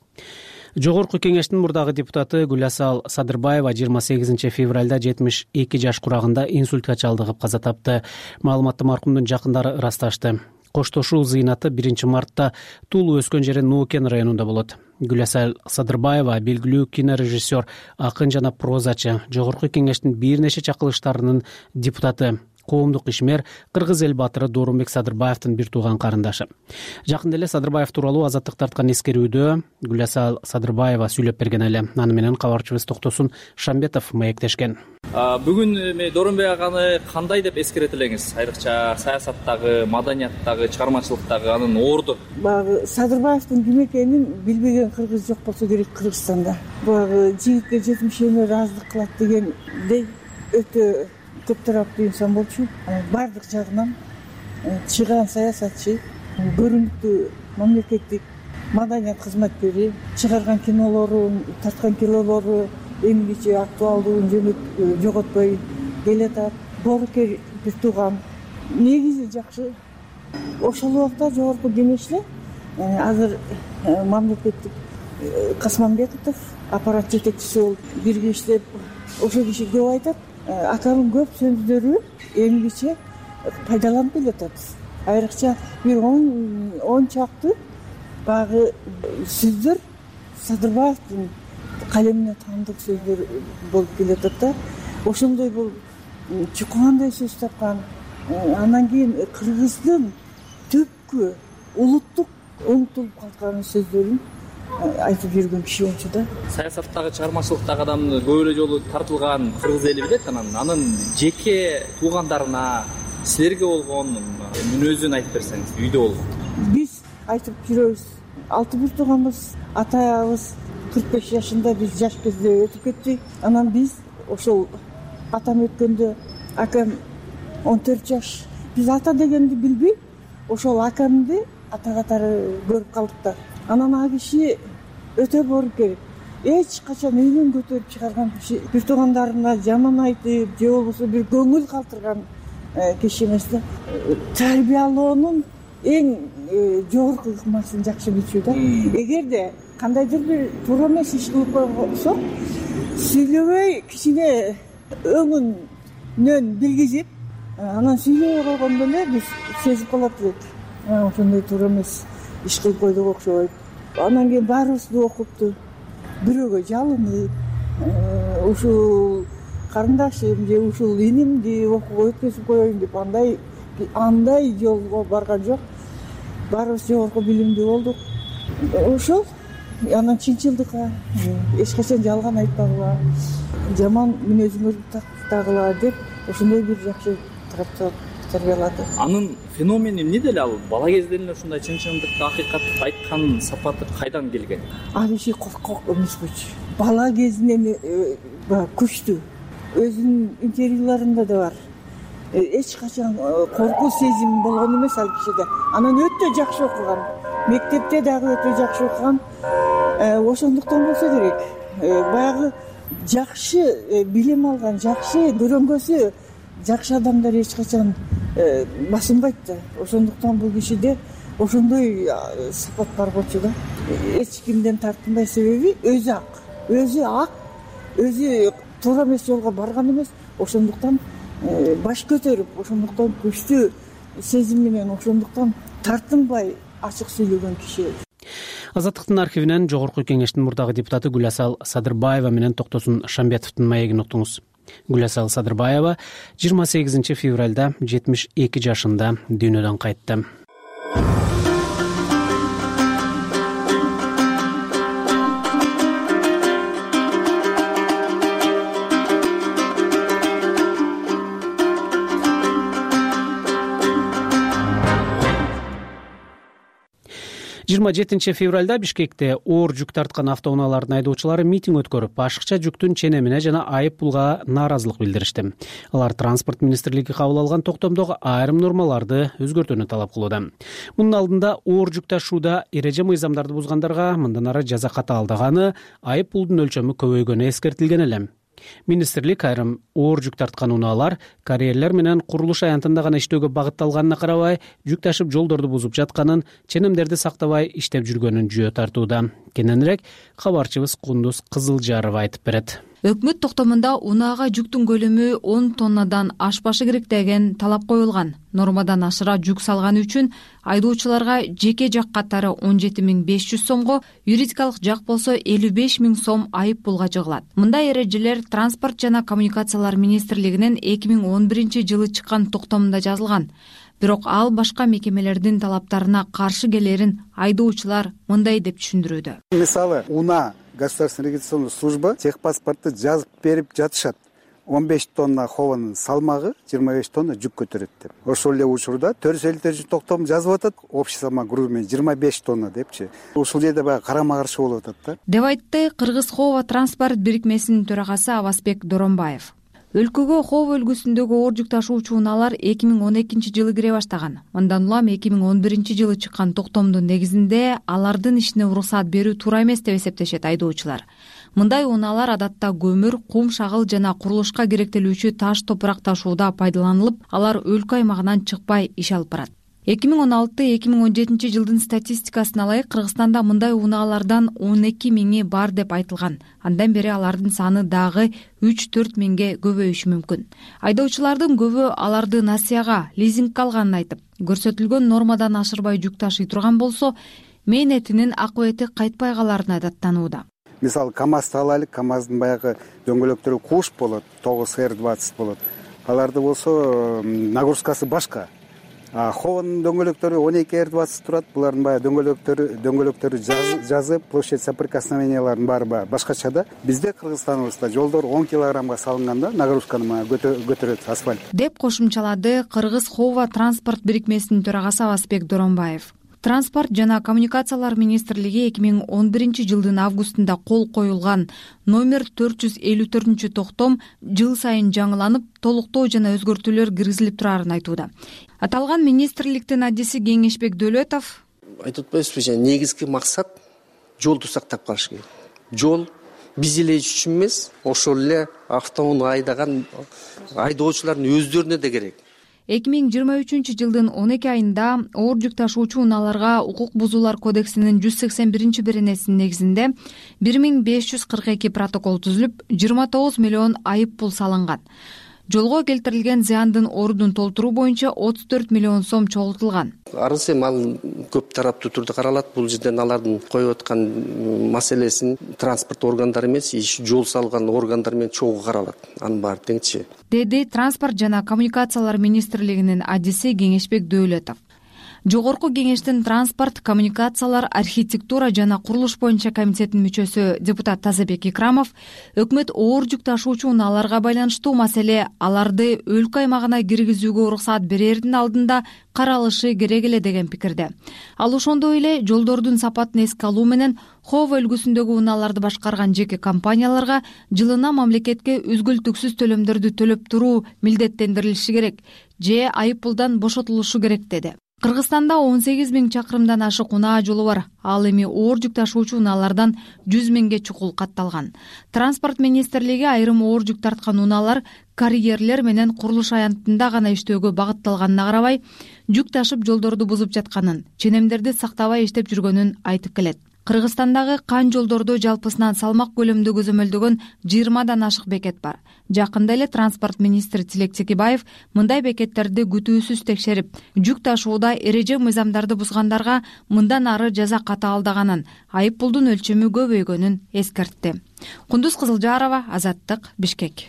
Жогорку Кеңештин мурдагы депутаты Гүласал Садырбаева жыйырма сегизинчи февралда жетимиш эки жаш курагында инсультка чалдыгып каза тапты. Маалыматты маркумдун жакындары ырасташты. Коштошуу зыйнаты биринчи мартта Тулу өскөн жери Нуукен районунда болот. Гүласал Садырбаева белгилүү кинорежиссер, акын жана прозачы, Жогорку Кеңештин бир нече чакырылыштарынын депутаты, коомдук ишмер, кыргыз эл баатыры Доорунбек Садырбаевдин бир тууган карындашы. Жакында эле Садырбаев тууралуу Азаттык тарткан эскерүүдө Гүласал Садырбаева сүйлөп берген эле. Аны менен кабарчыбыз Токтосун Шамбетов маектешкен. Бүгүн Доорунбек аганы кандай деп эскерет элеңиз? Айрыкча саясаттагы, маданияттагы, чыгармачылыктагы анын орду. Баягы Садырбаевдин ким экенин билбеген кыргыз жок болсо керек Кыргызстанда. Баягы жигитке жетимишеме ыраазылык кылат дегендей өтө көп тараптуу инсан болчу. Бардык жагынан чыган саясатчы, көрүнүктүү мамлекеттик маданият кызматкери, чыгарган кинолору, тарткан кинолору эмгиче актуалдуулугун жөнөт жоготпой келатат. Боорукер бир тууган. Негизи жакшы. Ошол убакта Жогорку Кеңеште азыр мамлекеттик Касманбетов аппарат жетекчиси болуп бирге иштеп, ошол киши көп айтат. Атанын көп сөздөрү эмгиче пайдаланып келатат. Айрыкча бир он чакты багы сөздөр Садырбаевдин калемине таандык сөздөр болуп келатат да. Ошондой бул чукугандай сөз тапкан, анан кийин кыргыздын түпкү улуттук умтулуп калган сөздөрүн айтып жүргөн киши болчу да. Саясаттагы чыгармачылыктагы адамды көп эле жолу тартылган кыргыз эли билет. Анан анын жеке туугандарына, силерге болгон мүнөзүн айтып берсеңиз, үйдө болгон. Биз айтып жүрөбүз. Алты бир тууганбыз. Атабыз кырк беш жашында, биз жаш кезде өтүп кетти. Анан биз ошол атам өткөндө акам он төрт жаш. Биз ата дегенди билбей, ошол акамды ата катары көрүп калдык да. Анан а киши өтө бор керек. Эч качан үйүнөн көтөрүп чыгарган киши, бир туугандарына жаман айтып, же болбосо бир көңүл калтырган киши эмес да. Тарбиялоонун эң жогорку ыкмасын жакшы билчү да. Эгерде кандайдыр бир туура эмес иш кылып койсок, сүйлөбөй кичине өңүнөн билгизип, анан сүйлөбөй койгондо эле биз сезип калат элек. Ошондой туура эмес иш кылып койдук окшойт. Анан кийин баарыбызды окупту. Бирөөгө жалынып, ушул карындашым же ушул инимди окууга өткөзүп коеюн деп андай андай жолго барган жок. Баарыбыз жогорку билимдүү болдук. Ошол анан чынчылдыкка, эч качан жалган айтпагыла, жаман мүнөзүңөрдү тактагыла деп ошондой бир жакшы тарбиялады. Анын феномени эмнеде эле ал бала кезден эле ушундай чынчылдыкты, акыйкатты айткан сапаты кайдан келген? Ал иши коркок эмес болчу. Бала кезинен күчтүү. Өзүнүн интервьюларында да бар. Эч качан коркуу сезим болгон эмес ал кишиде. Анан өтө жакшы окуган. Мектепте дагы өтө жакшы окуган. Ошондуктан болсо керек. Баягы жакшы билим алган, жакшы көрөнгөсү жакшы адамдар эч качан басынбайт да. Ошондуктан бул кишиде ошондой сапат бар болчу да. Эч кимден тартынбай, себеби өзү ак, өзү ак, өзү туура эмес жолго барган эмес. Ошондуктан баш көтөрүп, ошондуктан күчтүү сезим менен, ошондуктан тартынбай ачык сүйлөгөн киши. Азаттыктын архивинен жогорку кеңештин мурдагы депутаты Гүласал Садырбаева менен Токтосун Шамбетовдун маегин уктуңуз. Гүласал Садырбаева жыйырма сегизинчи февралда жетимиш эки жашында дүйнөдөн кайтты. жыйырма жетинчи февралда Бишкекте оор жүк тарткан автоунаалардын айдоочулары митинг өткөрүп, ашыкча жүктүн ченемине жана айып пулга нааразылык билдиришти. Алар транспорт министрлиги кабыл алган токтомдогу айрым нормаларды өзгөртүүнү талап кылууда. Мунун алдында оор жүк ташууда эреже мыйзамдарды бузгандарга мындан ары жаза катаалдаганы, айып пулдун өлчөмү көбөйгөнү эскертилген эле. Министрлик айрым оор жүк тарткан унаалар карьерлер менен курулуш аянтында гана иштөөгө багытталганына карабай, жүк ташып жолдорду бузуп жатканын, ченемдерди сактабай иштеп жүргөнүн жөө тартууда. Кененирээк кабарчыбыз Кундуз Кызылжарова айтып берет. Өкмөт токтомунда унаага жүктүн көлөмү он тоннадан ашпашы керек деген талап коюлган. Нормадан ашыра жүк салганы үчүн айдоочуларга жеке жак катары он жети миң беш жүз сомго, юридикалык жак болсо элүү беш миң сом айып пулга жыгылат. Мындай эрежелер Транспорт жана коммуникациялар министрлигинин эки миң он биринчи жылы чыккан токтомунда жазылган. Бирок ал башка мекемелердин талаптарына каршы келерин айдоочулар мындай деп түшүндүрүүдө. Мисалы, уна государственная регистрационная служба техпаспортты жазып берип жатышат. он беш тонна хованын салмагы жыйырма беш тонна жүк көтөрөт деп. Ошол эле учурда төрт жүз элүү төртүнчү токтом жазып атат, общий салмак грузу менен жыйырма беш тонна депчи. Ушул жерде баягы карама каршы болуп атат да. Деп айтты Кыргыз Хова транспорт бирикмесинин төрагасы Абасбек Доронбаев. Өлкөгө Хова өлкөсүндөгү оор жүк ташуучу унаалар эки миң он экинчи жылы кире баштаган. Мындан улам эки миң он биринчи жылы чыккан токтомдун негизинде алардын ишине уруксат берүү туура эмес деп эсептешет айдоочулар. Мындай унаалар адатта көмүр, кум, шагыл жана курулушка керектелүүчү таш, топурак ташууда пайдаланылып, алар өлкө аймагынан чыкпай иш алып барат. эки миң он алты эки миң он жетинчи жылдын статистикасына ылайык Кыргызстанда мындай унаалардан он эки миңи бар деп айтылган. Андан бери алардын саны дагы үч төрт миңге көбөйүшү мүмкүн. Айдоочулардын көбү аларды насыяга, лизингге алганын айтып, көрсөтүлгөн нормадан ашырбай жүк ташый турган болсо, мээнетинин акыбети кайтпай каларына даттанууда. Мисалы, КамАЗды алайлык, КамАЗдын баягы дөңгөлөктөрү куш болот, тогуз эр двадцать болот. аларды болсо нагрузкасы башка. Хованын дөңгөлөктөрү он эки эр двадцать турат. Булардын баягы дөңгөлөктөрү дөңгөлөктөрү жазып, площадь соприкосновенияларын баары башкача да. Бизде Кыргызстаныбызда жолдор он килограммга салынганда нагрузканы көтөрөт асфальт. Деп кошумчалады Кыргыз Хова транспорт бирикмесинин төрагасы Авазбек Доронбаев. Транспорт жана коммуникациялар министрлиги эки миң он биринчи жылдын августунда кол коюлган номер төрт жүз элүү төртүнчү токтом жыл сайын жаңыланып, толуктоо жана өзгөртүүлөр киргизилип турарын айтууда. Аталган министрликтин адиси Кеңешбек Дөөлөтов айтып атпайбызбы, негизги максат жолду сактап калыш керек. Жол биз эле үчүн эмес, ошол эле автоунаа айдаган айдоочулардын өздөрүнө да керек. эки миң жыйырма үчүнчү жылдын он эки айында оор жүк ташуучу унааларга укук бузуулар кодексинин жүз сексен биринчи беренесинин негизинде бир миң беш жүз кырк эки протокол түзүлүп, жыйырма тогуз миллион айып пул салынган. Жолго келтирилген зыяндын ордун толтуруу боюнча отуз төрт миллион сом чогултулган. Арыз эми ал көп тараптуу түрдө каралат. Бул жерден алардын коюп аткан маселесин транспорт органдары эмес, жол салган органдар менен чогуу каралат. Анын баары теңчи. Деди транспорт жана коммуникациялар министрлигинин адиси Кеңешбек Дөөлөтов. Жогорку кеңештин транспорт, коммуникациялар, архитектура жана курулуш боюнча комитетинин мүчөсү депутат Тазабек Икрамов өкмөт оор жүк ташуучу унааларга байланыштуу маселе аларды өлкө аймагына киргизүүгө уруксаат берердин алдында каралышы керек эле деген пикирде. Ал ошондой эле жолдордун сапатын эске алуу менен Хова өлкөсүндөгү унааларды башкарган жеке компанияларга жылына мамлекетке үзгүлтүксүз төлөмдөрдү төлөп туруу милдеттендирилиши керек же айып пулдан бошотулушу керек деди. Кыргызстанда он сегиз миң чакырымдан ашык унаа жолу бар. Ал эми оор жүк ташуучу унаалардан жүз миңге чукул катталган. Транспорт министрлиги айрым оор жүк тарткан унаалар карьерлер менен курулуш аянтында гана иштөөгө багытталганына карабай, жүк ташып жолдорду бузуп жатканын, ченемдерди сактабай иштеп жүргөнүн айтып келет. Кыргызстандагы кан жолдордо жалпысынан салмак көлөмдө көзөмөлдөгөн жыйырмадан ашык бекет бар. Жакында эле транспорт министри Тилек Текебаев мындай бекеттерди күтүүсүз текшерип, жүк ташууда эреже мыйзамдарды бузгандарга мындан ары жаза катаалдаганын, айып пулдун өлчөмү көбөйгөнүн эскертти. Кундуз Кызылжарова, Азаттык, Бишкек.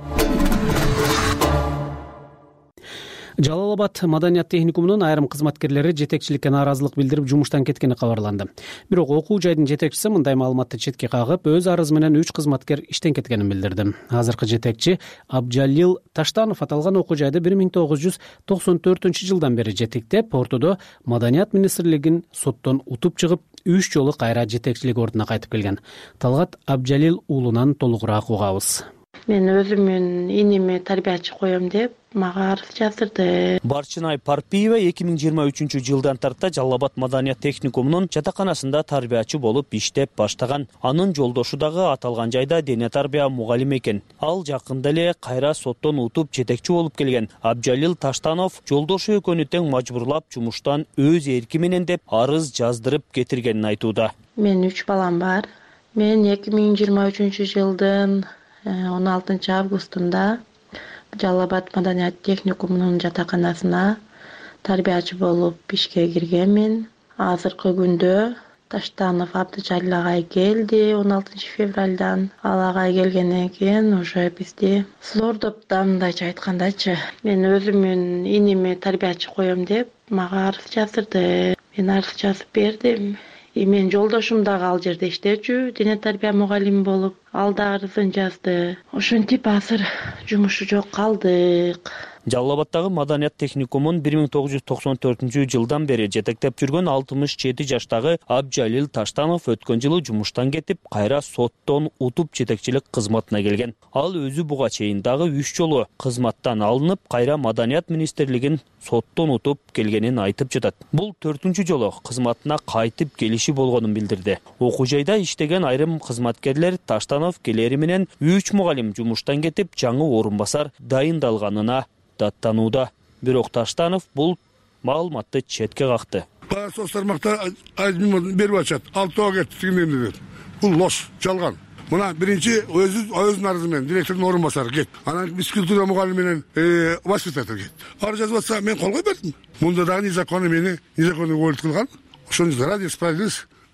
Жалал Абад маданият техникумунун айрым кызматкерлери жетекчиликке нааразылык билдирип жумуштан кеткени кабарланды. Бирок окуу жайдын жетекчиси мындай маалыматты четке кагып, өз арызы менен үч кызматкер иштен кеткенин билдирди. Азыркы жетекчи Абджалил Таштанов аталган окуу жайды бир миң тогуз жүз токсон төртүнчү жылдан бери жетектеп, ортодо маданият министрлигин соттон утуп чыгып, үч жолу кайра жетекчилик ордуна кайтып келген. Талгат Абджалил уулунан толугураак угабыз. Мен өзүмүн инеме тарбиячы коем деп мага арыз жаздырды. Барчынай Парпиева эки миң жыйырма үчүнчү жылдан тарта Жалал Абад маданият техникумунун жатаканасында тарбиячы болуп иштеп баштаган. Анын жолдошу дагы аталган жайда дене тарбия мугалими экен. Ал жакында эле кайра соттон утуп жетекчи болуп келген. Абджалил Таштанов жолдошу экөөнү тең мажбурлап жумуштан өз эрки менен деп арыз жаздырып кетиргенин айтууда. Мен үч балам бар. Мен эки миң жыйырма үчүнчү жылдын он алтынчы августунда Жалал Абад маданият техникумунун жатаканасына тарбиячы болуп ишке киргенмин. Азыркы күндө Таштанов Абдыжалил агай келди он алтынчы февралдан. Ал агай келгенден кийин уже бизди зордоп, мындайча айткандачы, мен өзүмүн инеме тарбиячы коем деп мага арыз жаздырды. Мен арыз жазып бердим. И мен жолдошум дагы ал жерде иштечү, дене тарбия мугалими болуп, ал да арызын жазды. Ошентип азыр жумушу жок калдык. Жалал Абадтагы маданият техникумун бир миң тогуз жүз токсон төртүнчү жылдан бери жетектеп жүргөн алтымыш жети жаштагы Абджалил Таштанов өткөн жылы жумуштан кетип, кайра соттон утуп жетекчилик кызматына келген. Ал өзү буга чейин дагы үч жолу кызматтан алынып, кайра маданият министрлигин соттон утуп келгенин айтып жатат. Бул төртүнчү жолу кызматына кайтып келиши болгонун билдирди. Окуу жайда иштеген айрым кызматкерлер Таштанов келери менен үч мугалим жумуштан кетип, жаңы орун басар дайындалганына даттанууда. Бирок Таштанов бул маалыматты четке какты. Соц тармакта айдын берип атышат. Алтоо кетти тигинден деп. Бул лош, жалган. Мына биринчи өзү өзүнүн арызы менен директордун орун басары кет. Анан физкультура мугалими менен воспитатель кет. Арыз жазып атса мен колгой бердим. Мында дагы незаконный мени незаконный уволить кылган. Ошону ради справедливости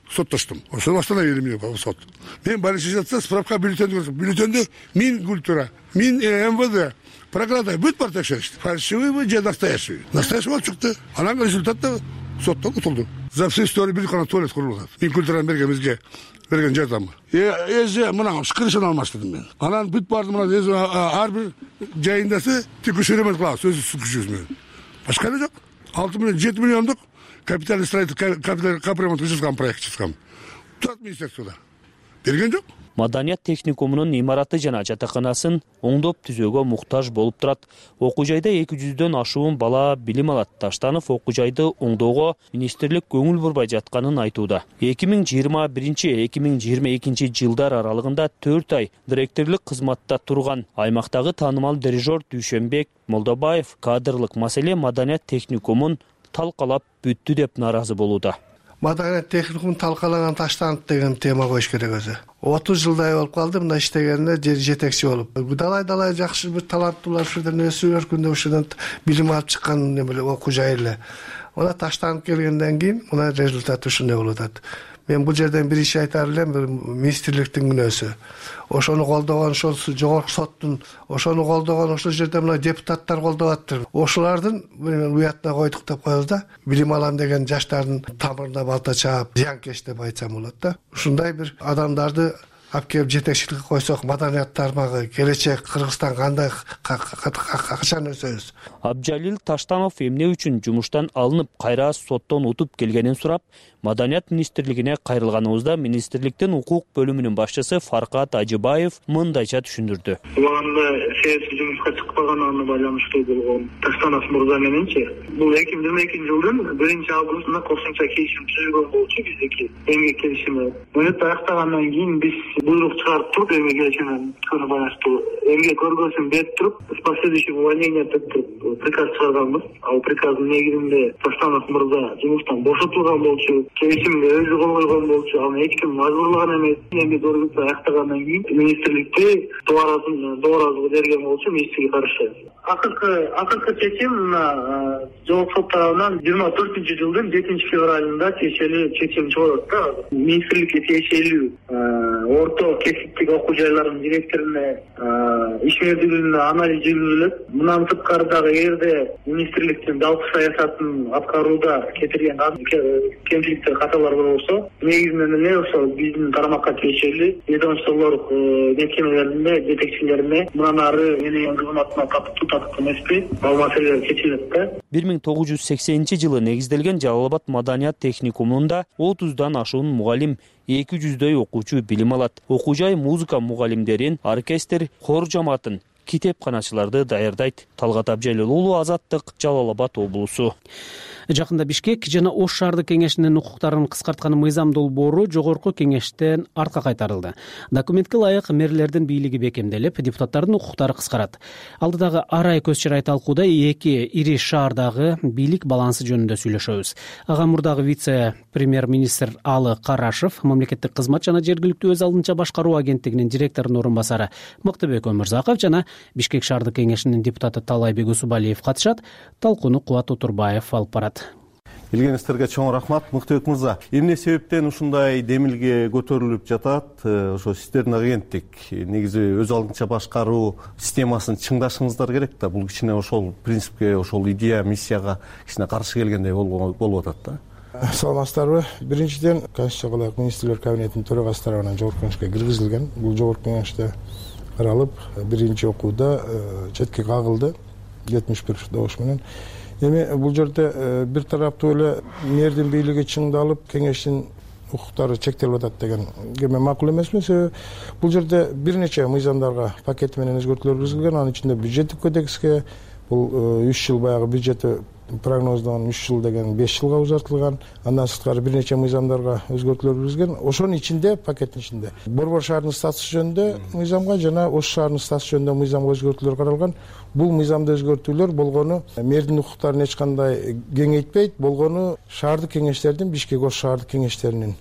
соттоштум. Ошол баштан элүү миң сот. Мен больничный жатса справка бюллетень көрсөм. Бюллетенде Минкультура, Мин МВД, прокуратура бүт бар текшеришти. Фальшивый же настоящий. Настоящий болуп чыкты. Анан результатта соттон утулду. За всю историю бир гана туалет курулган. Минкультуранын берген бизге берген жардамы. Эже мына шкырышын алмаштырдым мен. Анан бүт барды мына ар бир жайындасы текшерүүмөн кылабыз, өзү күчүбүз менен. Башка эле жок. алты миллион жети миллиондук капитальный строительный капремонт чыккан проект чыккан. Турат министерствода. Берген жок. Маданият техникумунун имараты жана жатаканасын оңдоп түзөөгө муктаж болуп турат. Окуу жайда эки жүздөн ашуун бала билим алат. Таштанов окуу жайды оңдоого министрлик көңүл бурбай жатканын айтууда. эки миң жыйырма биринчи эки миң жыйырма экинчи жылдар аралыгында төрт ай директорлук кызматта турган аймактагы таанымал дирижер Дүйшөнбек Молдобаев кадрлык маселе маданият техникумун талкалап бүттү деп нааразы болууда. Маданият техникум талкалаган Таштанов деген тема коюш керек өзү. отуз жылдай болуп калды мында иштегенде, жер жетекчи болуп. Далай-далай жакшы бир таланттуулар ушерден өсүп өркүндө ушерден билим алып чыккан неме окуу жай эле. Мына Таштанов келгенден кийин мына результат ушундай болуп атат. Мен бул жерден бир иш айтар элем, бир министрликтин күнөөсү. Ошону колдогон, ошол жогорку соттун, ошону колдогон, ошол жерде мына депутаттар колдоп атты. Ошолордун уятына койдук деп коебуз да. Билим алам деген жаштардын тамырына балта чаап, зыянкеш деп айтсам болот да. Ушундай бир адамдарды алып келип жетекчиликке койсок, маданият тармагы, келечек Кыргызстан кандай качан өсөбүз? Абджалил Таштанов эмне үчүн жумуштан алынып, кайра соттон утуп келгенин сурап, Маданият министрлигине кайрылганыбызда министрликтин укук бөлүмүнүн башчысы Фаркат Ажыбаев мындайча түшүндүрдү. Убагында саясий жумушка чыкпаганына байланыштуу болгон Таштанов мырза мененчи, бул эки миң жыйырма экинчи жылдын биринчи августунда кошумча келишим түзүлгөн болчу биздики эмгек келишими. Муну аяктагандан кийин биз буйрук чыгарып туруп эмгек келишимине байланыштуу эмгек көргөзүн берип туруп, с последующим увольнением деп туруп приказ чыгарганбыз. Ал приказдын негизинде Таштанов мырза жумуштан бошотулган болчу. Келишимге өзү кол койгон болчу, аны эч ким мажбурлаган эмес. Эми көргөзүп аяктагандан кийин министрликте дооразын дооразы берген болчу министрге каршы. Акыркы акыркы чечим мына жогорку сот тарабынан жыйырма төртүнчү жылдын жетинчи февралында тиешелүү чечим чыгып атат да. Министрликке тиешелүү орто кесиптик окуу жайлардын директоруна иш мерзимине анализ жүргүзүлөт. Мындан сырткары дагы эгерде министрликтин жалпы саясатын аткарууда кетирген кемчиликтер каталар болсо, негизинен эле ошо биздин тармакка тиешелүү ведомстволор мекемелерине, жетекчилерине мындан ары менин кызматыма татыктуу татыктуу эмеспи, ал маселелер чечилет да. бир миң тогуз жүз сексенинчи жылы негизделген Жалал Абад маданият техникумунда отуздан ашуун мугалим, эки жүздөй окуучу билим алат. Окуу жай музыка мугалимдерин, оркестр, хор жамаатын, китепканачыларды даярдайт. Талгат Абжалил уулу, Азаттык, Жалал Абад облусу. Жакында Бишкек жана Ош шаардык кеңешинин укуктарын кыскарткан мыйзам долбоору жогорку кеңештен артка кайтарылды. Документке ылайык мэрлердин бийлиги бекемделип, депутаттардын укуктары кыскарат. Алдыдагы ар ай көз чырай талкууда эки ири шаардагы бийлик балансы жөнүндө сүйлөшөбүз. Ага мурдагы вице-премьер-министр Алы Карашев, мамлекеттик кызмат жана жергиликтүү өз алдынча башкаруу агенттигинин директорунун орун басары Мыктыбек Өмүрзаков жана Бишкек шаардык кеңешинин депутаты Талайбек Усубалиев катышат. Талкууну Кубат Утурбаев алып барат. Келгениңиздерге чоң рахмат. Мыктыбек мырза, эмне себептен ушундай демилге көтөрүлүп жатат? Ошо сиздердин агенттик негизи өз алдынча башкаруу системасын чыңдашыңыздар керек да. Бул кичине ошол принципке, ошол идея, миссияга кичине каршы келгендей болуп атат да. Саламатсыздарбы? Биринчиден, Конституцияга ылайык министрлер кабинетинин төрагасы тарабынан жогорку кеңешке киргизилген. Бул жогорку кеңеште каралып, биринчи окууда четке кагылды жетимиш бир добуш менен. Эми бул жерде бир тараптуу эле мэрдин бийлиги чыңдалып, кеңештин укуктары чектелип атат деген эме макул эмесми? Себеби бул жерде бир нече мыйзамдарга пакет менен өзгөртүүлөр киргизилген. Анын ичинде бюджеттик кодекске бул үч жыл баягы бюджети прогноздогон үч жыл деген беш жылга узартылган. Андан сырткары бир нече мыйзамдарга өзгөртүүлөр киргизилген. Ошонун ичинде, пакеттин ичинде Борбор шаарынын статусу жөнүндө мыйзамга жана Ош шаарынын статусу жөнүндө мыйзамга өзгөртүүлөр каралган. Бул мыйзамда өзгөртүүлөр болгону мэрдин укуктарын эч кандай кеңейтпейт, болгону шаардык кеңештердин, Бишкек Ош шаардык кеңештеринин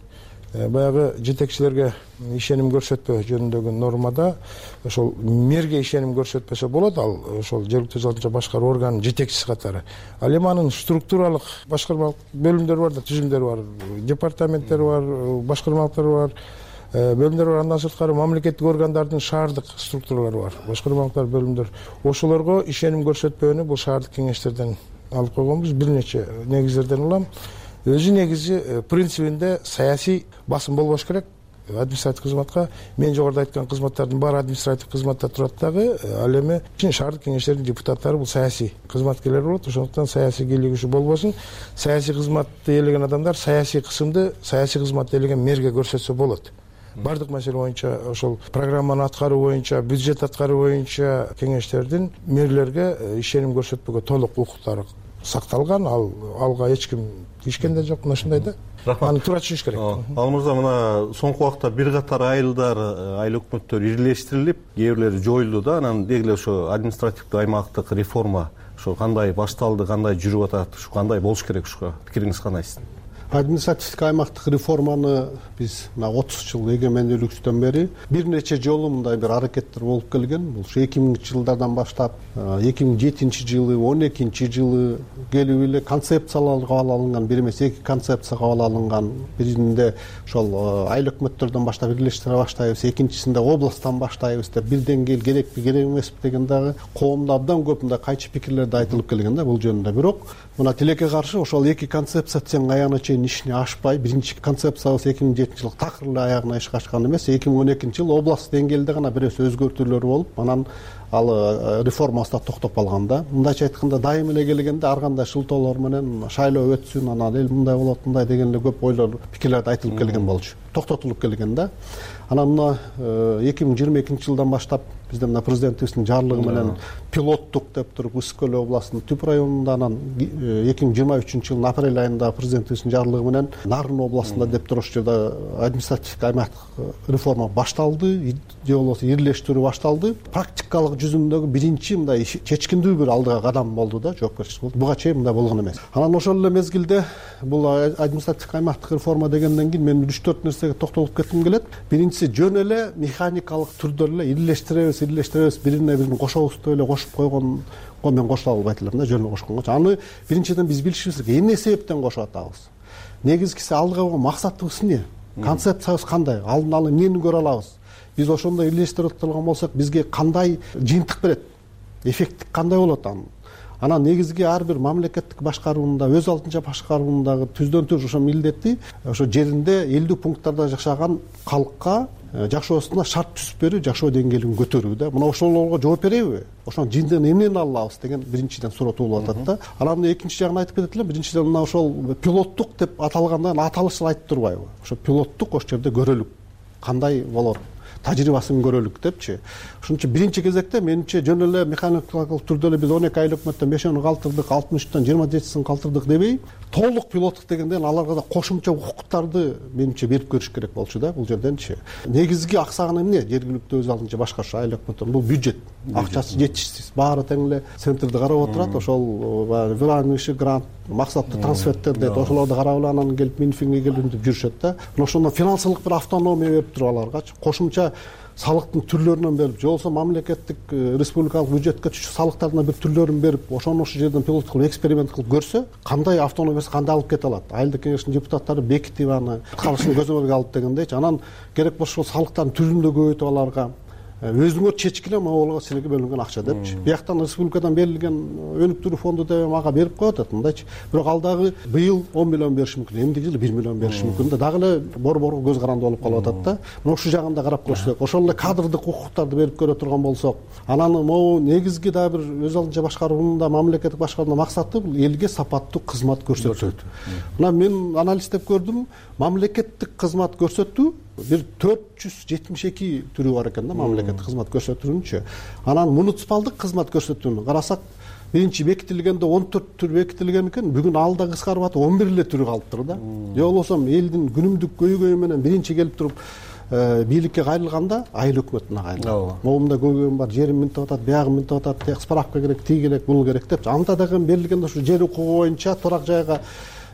баягы жетекчилерге ишеним көрсөтпөө жөнүндөгү нормада ошол мэрге ишеним көрсөтпөсө болот, ал ошол жергиликтүү өз алдынча башкаруу органынын жетекчиси катары. Ал эми анын структуралык башкармалык бөлүмдөрү бар да, түзүмдөрү бар, департаменттери бар, башкармалыктары бар, бөлүмдөр бар. Андан сырткары мамлекеттик органдардын шаардык структуралары бар, башкармалыктар, бөлүмдөр. Ошолорго ишеним көрсөтпөөнү бул шаардык кеңештерден алып койгонбуз. Бир нече негиздерден улам. Өзү негизи принцибинде саясий басым болбош керек административдик кызматка. Мен жогоруда айткан кызматтардын баары административдик кызматта турат дагы. Ал эми шаардык кеңештердин депутаттары бул саясий кызматкерлер болот. Ошондуктан саясий кийлигишүү болбосун. Саясий кызматты ээлеген адамдар саясий кысымды саясий кызматты ээлеген мэрге көрсөтсө болот. Бардык маселе боюнча, ошол программаны аткаруу боюнча, бюджет аткаруу боюнча кеңештердин мэрлерге ишеним көрсөтпөгө толук укуктары сакталган. Ал алга эч ким тийишкен да жок. Мына ушундай да. Аны туура түшүнүш керек. Ал мырза, мына соңку убакта бир катар айылдар, айыл өкмөттөр ирилештирилип, кээ бирлери жоюлду да. Анан деги эле ошо административдик аймактык реформа ошо кандай башталды, кандай жүрүп атат, ушу кандай болуш керек, ушуга пикириңиз кандай сиздин? Административдик аймактык реформаны биз мына отуз жыл эгемендүүлүктөн бери бир нече жолу мындай бир аракеттер болуп келген. Бул эки миңинчи жылдардан баштап эки миң жетинчи жылы, он экинчи жылы келип эле концепциялар кабыл алынган, бир эмес эки концепция кабыл алынган. Биринде ошол айыл өкмөттөрдөн баштап бирлештире баштайбыз, экинчисинде областтан баштайбыз деп бир деңгээл керекпи, керек эмеспи деген дагы коомдо абдан көп мындай кайчы пикирлерди айтылып келген да бул жөнүндө. Бирок мына тилекке каршы ошол эки концепция тең аягына чейин ишине ашпай, биринчи концепциябыз эки миң жетинчи жылы такыр эле аягына ишке ашкан эмес, эки миң он экинчи жылы област деңгээлде гана бир эсе өзгөртүүлөр болуп, анан ал реформасы да токтоп калган да. Мындайча айтканда, дайым эле келгенде ар кандай шылтоолор менен шайлоо өтсүн, анан эл мындай болот, мындай деген эле көп ойлор, пикирлерди айтылып келген болчу. Токтотулуп келген да. Анан мына эки миң жыйырма экинчи жылдан баштап бизде мына президентибиздин жарлыгы менен пилоттук деп туруп Ысык көл областынын Түп районунда, анан эки миң жыйырма үчүнчү жылдын апрель айында президентибиздин жарлыгы менен Нарын областында деп туруп ошол жерде административдик аймактык реформа башталды, же болбосо ирилештирүү башталды. Практикалык жүзүндөгү биринчи мындай чечкиндүү бир алдыга кадам болду да, жоопкерчилик болду. Буга чейин мындай болгон эмес. Анан ошол эле мезгилде бул административдик аймактык реформа дегенден кийин мен үч төрт нерсеге токтолуп кетким келет. Биринчиси, жөн эле механикалык түрдө эле ирилештиребиз, ирилештиребиз, бирине бирин кошобуз деп эле кошуп койгонго мен кошула албайт элем да, жөн эле кошконгочу. Аны биринчиден биз билишибиз керек, эмне себептен кошуп атабыз? Негизгиси алдыга койгон максатыбыз эмне? Концепциябыз кандай? Алдын ала эмнени көрө алабыз? Биз ошондой ирилештирип турган болсок, бизге кандай жыйынтык берет? Эффекти кандай болот анын? Анан негизги ар бир мамлекеттик башкаруунда, өз алдынча башкаруундагы түздөн түз ошо милдети ошо жеринде элдүү пункттарда жашаган калкка жашоосуна шарт түзүп берүү, жашоо деңгээлин көтөрүү да. Мына ошолорго жооп береби? Ошонун жыйынтыгын эмнени ала алабыз деген биринчиден суроо туулуп атат да. Анан экинчи жагын айтып кетет элем. Биринчиден мына ошол пилоттук деп аталгандан аталышы айтып турбайбы? Ошо пилоттук ошол жерде көрөлүк. Кандай болот? Тажрыйбасын көрөлүк депчи. Ошон үчүн биринчи кезекте менимче жөн эле механикалык түрдө эле биз он эки айыл өкмөттөн бешөөнү калтырдык, алтымыш үчтөн жыйырма жетисин калтырдык дебей, толук пилоттук дегенден аларга да кошумча укуктарды менимче берип көрүш керек болчу да бул жерденчи. Негизги аксаган эмне? Жергиликтүү өз алдынча башкарчу айыл өкмөттөр бул бюджет. Акчасы жетишсиз. Баары тең эле центрди карап отурат. Ошол вырайымшы грант, максаттуу трансферттер дейт. Ошолорду карап эле анан келип Минфинге келип деп жүрүшөт да. Ошондон финансылык бир автономия берип туруп аларгачы, кошумча салыктын түрлөрүнөн берип, же болбосо мамлекеттик республикалык бюджетке түшүп салыктарына бир түрлөрүн берип, ошону ошол жерден пилот кылып, эксперимент кылып көрсө, кандай автономиясы кандай алып кете алат? Айылдык кеңештин депутаттары бекитип аны калышын көзөмөлгө алып дегендейчи. Анан керек болсо салыктардын түрүн да көбөйтүп аларга өзүңөр чечкиле могулга силерге бөлүнгөн акча депчи. Бияктан республикадан берилген өнүктүрүү фонду деп мага берип коет атат мындайчы. Бирок ал дагы быйыл он миллион бериш мүмкүн, эмдиги жылы бир миллион бериш мүмкүн да. Дагы эле борборго көз каранды болуп калып атат да. Мына ушул жагын да карап көрсөк, ошол эле кадрдык укуктарды берип көрө турган болсок, анан могу негизги да бир өз алдынча башкаруунда, мамлекеттик башкаруунда максаты бул элге сапаттуу кызмат көрсөтүү. Мына мен анализ деп көрдүм, мамлекеттик кызмат көрсөтүү бир төрт жүз жетимиш эки түрү бар экен да мамлекеттик кызмат көрсөтүүнүнчү. Анан муниципалдык кызмат көрсөтүүнү карасак, биринчи бекитилгенде он төрт түр бекитилген экен, бүгүн ал да кыскарып атып он бир эле түрү калыптыр да. Же болбосо элдин күнүмдүк көйгөйү менен биринчи келип туруп бийликке кайрылганда айыл өкмөтүнө кайрылган. Могумда көйгөйүм бар, жерим минтип атат, биягым минтип атат, справка керек, тиги керек, бул керек деп. Анда дагы берилгенде ушу жер укугу боюнча турак жайга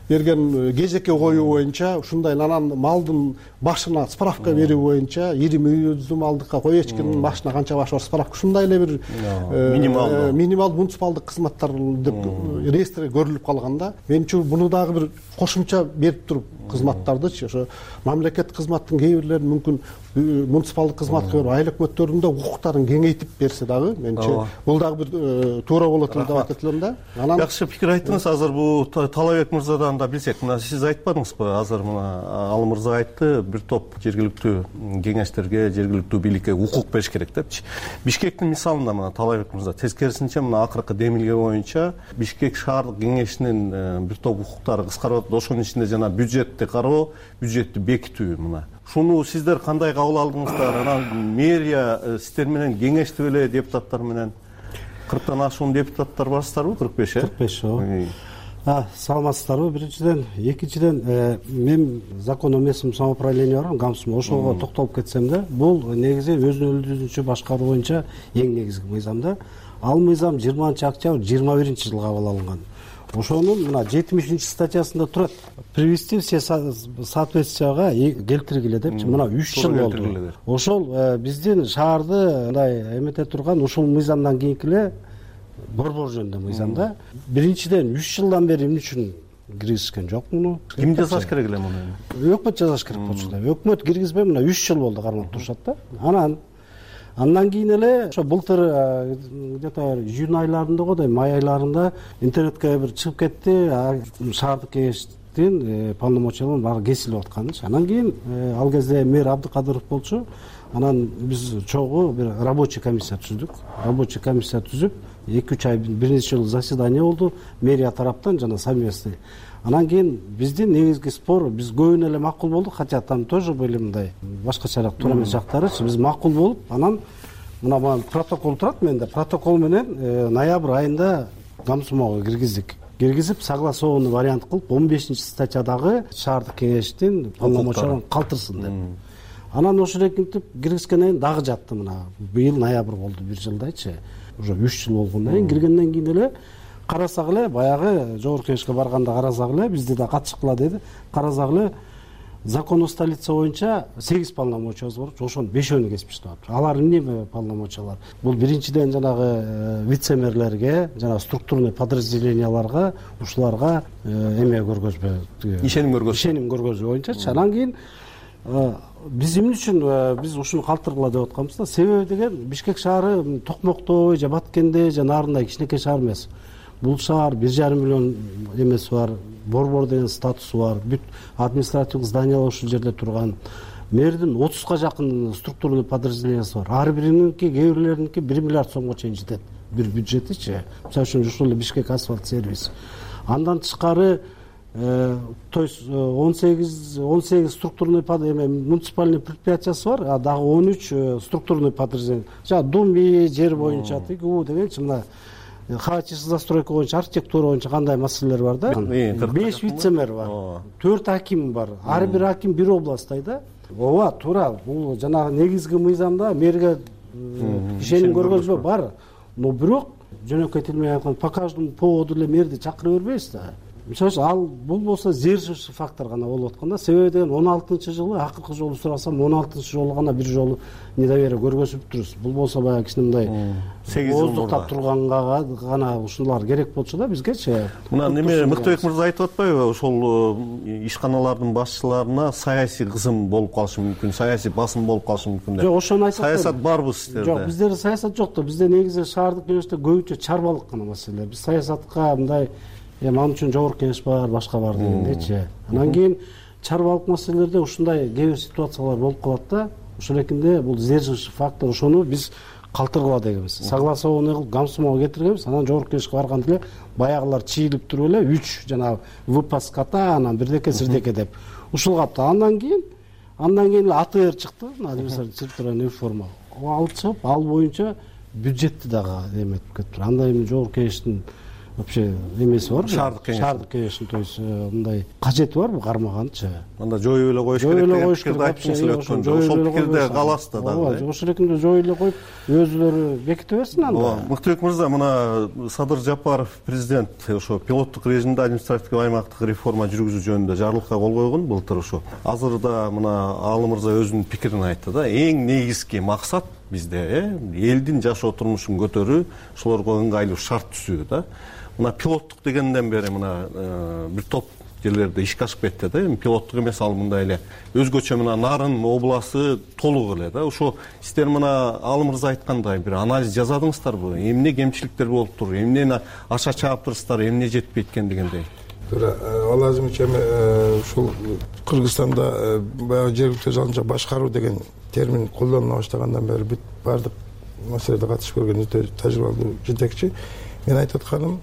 берген кезекке коюу боюнча ушундай анан малдын башына справка берүү боюнча ирим үйүздүү малдыкка кой эчкинин башына канча башы бар справка ушундай эле бир минималдуу минималдуу муниципалдык кызматтар деп реестрге көрүлүп калганда менимче буну дагы бир кошумча берип туруп кызматтардычы ошо мамлекеттик кызматтын кээ бирлерин мүмкүн муниципалдык кызматка берип айыл өкмөттөрдүн да укуктарын кеңейтип берсе дагы менимче бул дагы бир туура болот эле деп айтат элем да. Анан жакшы пикир айттыңыз. Азыр бул Талабек мырзадан да билсек, мына сиз айтпадыңызбы? Азыр мына ал мырза айтты, бир топ жергиликтүү кеңештерге, жергиликтүү бийликке укук бериш керек депчи. Бишкектин мисалында мына Талабек мырза тескерисинче мына акыркы демилге боюнча Бишкек шаардык кеңешинин бир топ укуктары кыскарып атат. Ошонун ичинде жана бюджетти кароо, бюджетти бекитүү мына. Шуну сиздер кандай кабыл алдыңыздар? Анан мэрия сиздер менен кеңештип эле депутаттар менен кырктан ашуун депутаттар барсыздарбы? кырк беш э? кырк беш ооба. Саламатсыздарбы? Биринчиден, экинчиден мен закон о местном самоуправлении бар, ГАМСМ, ошого токтолуп кетсем да, бул негизи өзүнүн өзүнчө башкаруу боюнча эң негизги мыйзам да. Ал мыйзам жыйырманчы октябрь жыйырма биринчи жылы кабыл алынган. Ошонун мына жетимишинчи статьясында турат. Привести все соответствияга келтиргиле депчи. Мына үч жыл болду. Ошол биздин шаарды мындай эмете турган ушул мыйзамдан кийинки эле борбор жөнүндө мыйзамда. Биринчиден үч жылдан бери эмне үчүн киргизишкен жок муну? Ким жазаш керек эле муну? Өкмөт жазаш керек болчу да. Өкмөт киргизбей мына үч жыл болду кармап турушат да. Анан Андан кийин эле ошо былтыр где-то июнь айларында го, май айларында интернетке бир чыгып кетти. Шаардык кеңештин полномочияларын баары кесилип атканычы. Анан кийин ал кезде мэр Абдыкадыров болчу. Анан биз чогуу бир рабочий комиссия түздүк. Рабочий комиссия түзүп, эки үч ай бир нече жыл заседание болду мэрия тараптан жана совместный. Анан кийин биздин негизги спор, биз көбүнө эле макул болдук, хотя там тоже были мындай башкачараак туура эмес жактарычы. Биз макул болуп, анан мына протокол турат менде. Протокол менен ноябрь айында ГАМСМого киргиздик. Киргизип, согласованный вариант кылып, он бешинчи статьядагы шаардык кеңештин полномочияларын калтырсын деп. Анан ошол экинтип киргизгенден кийин дагы жатты мына. Быйыл ноябрь болду, бир жылдайчы. Уже үч жыл болгондон кийин киргенден кийин эле карасак эле, баягы жогорку кеңешке барганда карасак эле, бизди да катышкыла деди. Карасак эле закон о столице боюнча сегиз полномочиябыз бар. Ошонун бешөөнү кесип таштап. Алар эмне полномочиялар? Бул биринчиден жанагы вице-мэрлерге, жана структурный подразделенияларга, ушуларга эме көргөзбө, ишеним көргөзбө. Ишеним көргөзүү боюнча. Анан кийин биз эмне үчүн биз ушуну калтыргыла деп атканбыз да. Себеби деген Бишкек шаары Токмоктой же Баткенде же нарындай кичинекей шаар эмес. Бул шаар бир жарым миллион эмеси бар, борбор деген статусу бар, бүт административдик зданиялар ушул жерде турган. Мэрдин отузга жакын структурный подразделениясы бар. Ар бирининки, кээ бирлериники бир миллиард сомго чейин жетет. Бир бюджетичи. Мисалы үчүн ушул эле Бишкек асфальт сервис. Андан тышкары то есть он сегиз он сегиз структурный муниципальный предприятиясы бар, а дагы он үч структурный подразделение. Жана Думи жер боюнча тигүү дегенчи мына хаотичный застройка боюнча, архитектура боюнча кандай маселелер бар да. беш вице-мэр бар, төрт аким бар. Ар бир аким бир областтай да. Ооба, туура. Бул жанагы негизги мыйзамда мэрге ишеним көргөзбө бар. Но бирок жөнөкөй тил менен айтканда по каждому поводу эле мэрди чакыра бербейбиз да. Мисалы ал бул болсо сдерживающий фактор гана болуп атканда. Себеби деген он алтынчы жылы акыркы жолу сурасам он алтынчы жолу гана бир жолу недоверие көргөзүп турбуз. Бул болсо баягы кичине мындай ооздуктап турганга гана ушулар керек болчу да бизгечи. Мына неме Мыктыбек мырза айтып атпайбы? Ошол ишканалардын башчыларына саясий кызым болуп калышы мүмкүн, саясий басым болуп калышы мүмкүн деп. Жок, ошону айтат. Саясат барбы сиздерде? Жок, биздерде саясат жок да. Бизде негизи шаардык кеңеште көбүнчө чарбалык гана маселелер. Биз саясатка мындай эми ал үчүн жогорку кеңеш бар, башка бар дегендечи. Анан кийин чарбалык маселелерде ушундай кээ бир ситуациялар болуп калат да. Ошол экинде бул сдерживающий фактор, ошону биз калтыргыла дегенбиз. Согласованный кылып ГАМСМого кетиргенбиз. Анан жогорку кеңешке барганда эле баягылар чийилип туруп эле үч жана выпас кота, анан бирдеке сирдеке деп ушул капта. Андан кийин андан кийин эле АТР чыкты, административный территориальный реформа. Ал чыгып, ал боюнча бюджетти дагы эметип кетти. Анда эми жогорку кеңештин вообще эмеси барбы? Шаардык кеңеш. Шаардык кеңештин то есть мындай кажети барбы кармаганчы? Анда жоюп эле коюш керек деген пикирди айттыңыз эле өткөндө. Ошол пикирде каласыз да дагы. Ооба, ошол эркинде жоюп эле коюп, өзүлөрү беките берсин анда. Ооба, Мыктыбек мырза, мына Садыр Жапаров президент ошо пилоттук режимде административдик аймактык реформа жүргүзүү жөнүндө жарлыкка кол койгон былтыр ошо. Азыр да мына Аалы мырза өзүнүн пикирин айтты да. Эң негизги максат бизде элдин жашоо турмушун көтөрүү, ошолорго ыңгайлуу шарт түзүү да. Мына пилоттук дегенден бери мына бир топ жерлерде ишке ашып кетти да. Эми пилоттук эмес, ал мындай эле өзгөчө мына Нарын областы толук эле да. Ошо сиздер мына Аалы мырза айткандай бир анализ жасадыңыздарбы? Эмне кемчиликтер болуп тур? Эмнени аша чаптырсыздар? Эмне жетпейт экен дегендей. Туура, ал азырынча эми ушул Кыргызстанда баягы жергиликтүү өз алдынча башкаруу деген термин колдонула баштагандан бери бүт баардык маселеде катышып көргөн өтө тажрыйбалуу жетекчи. Мен айтып атканым,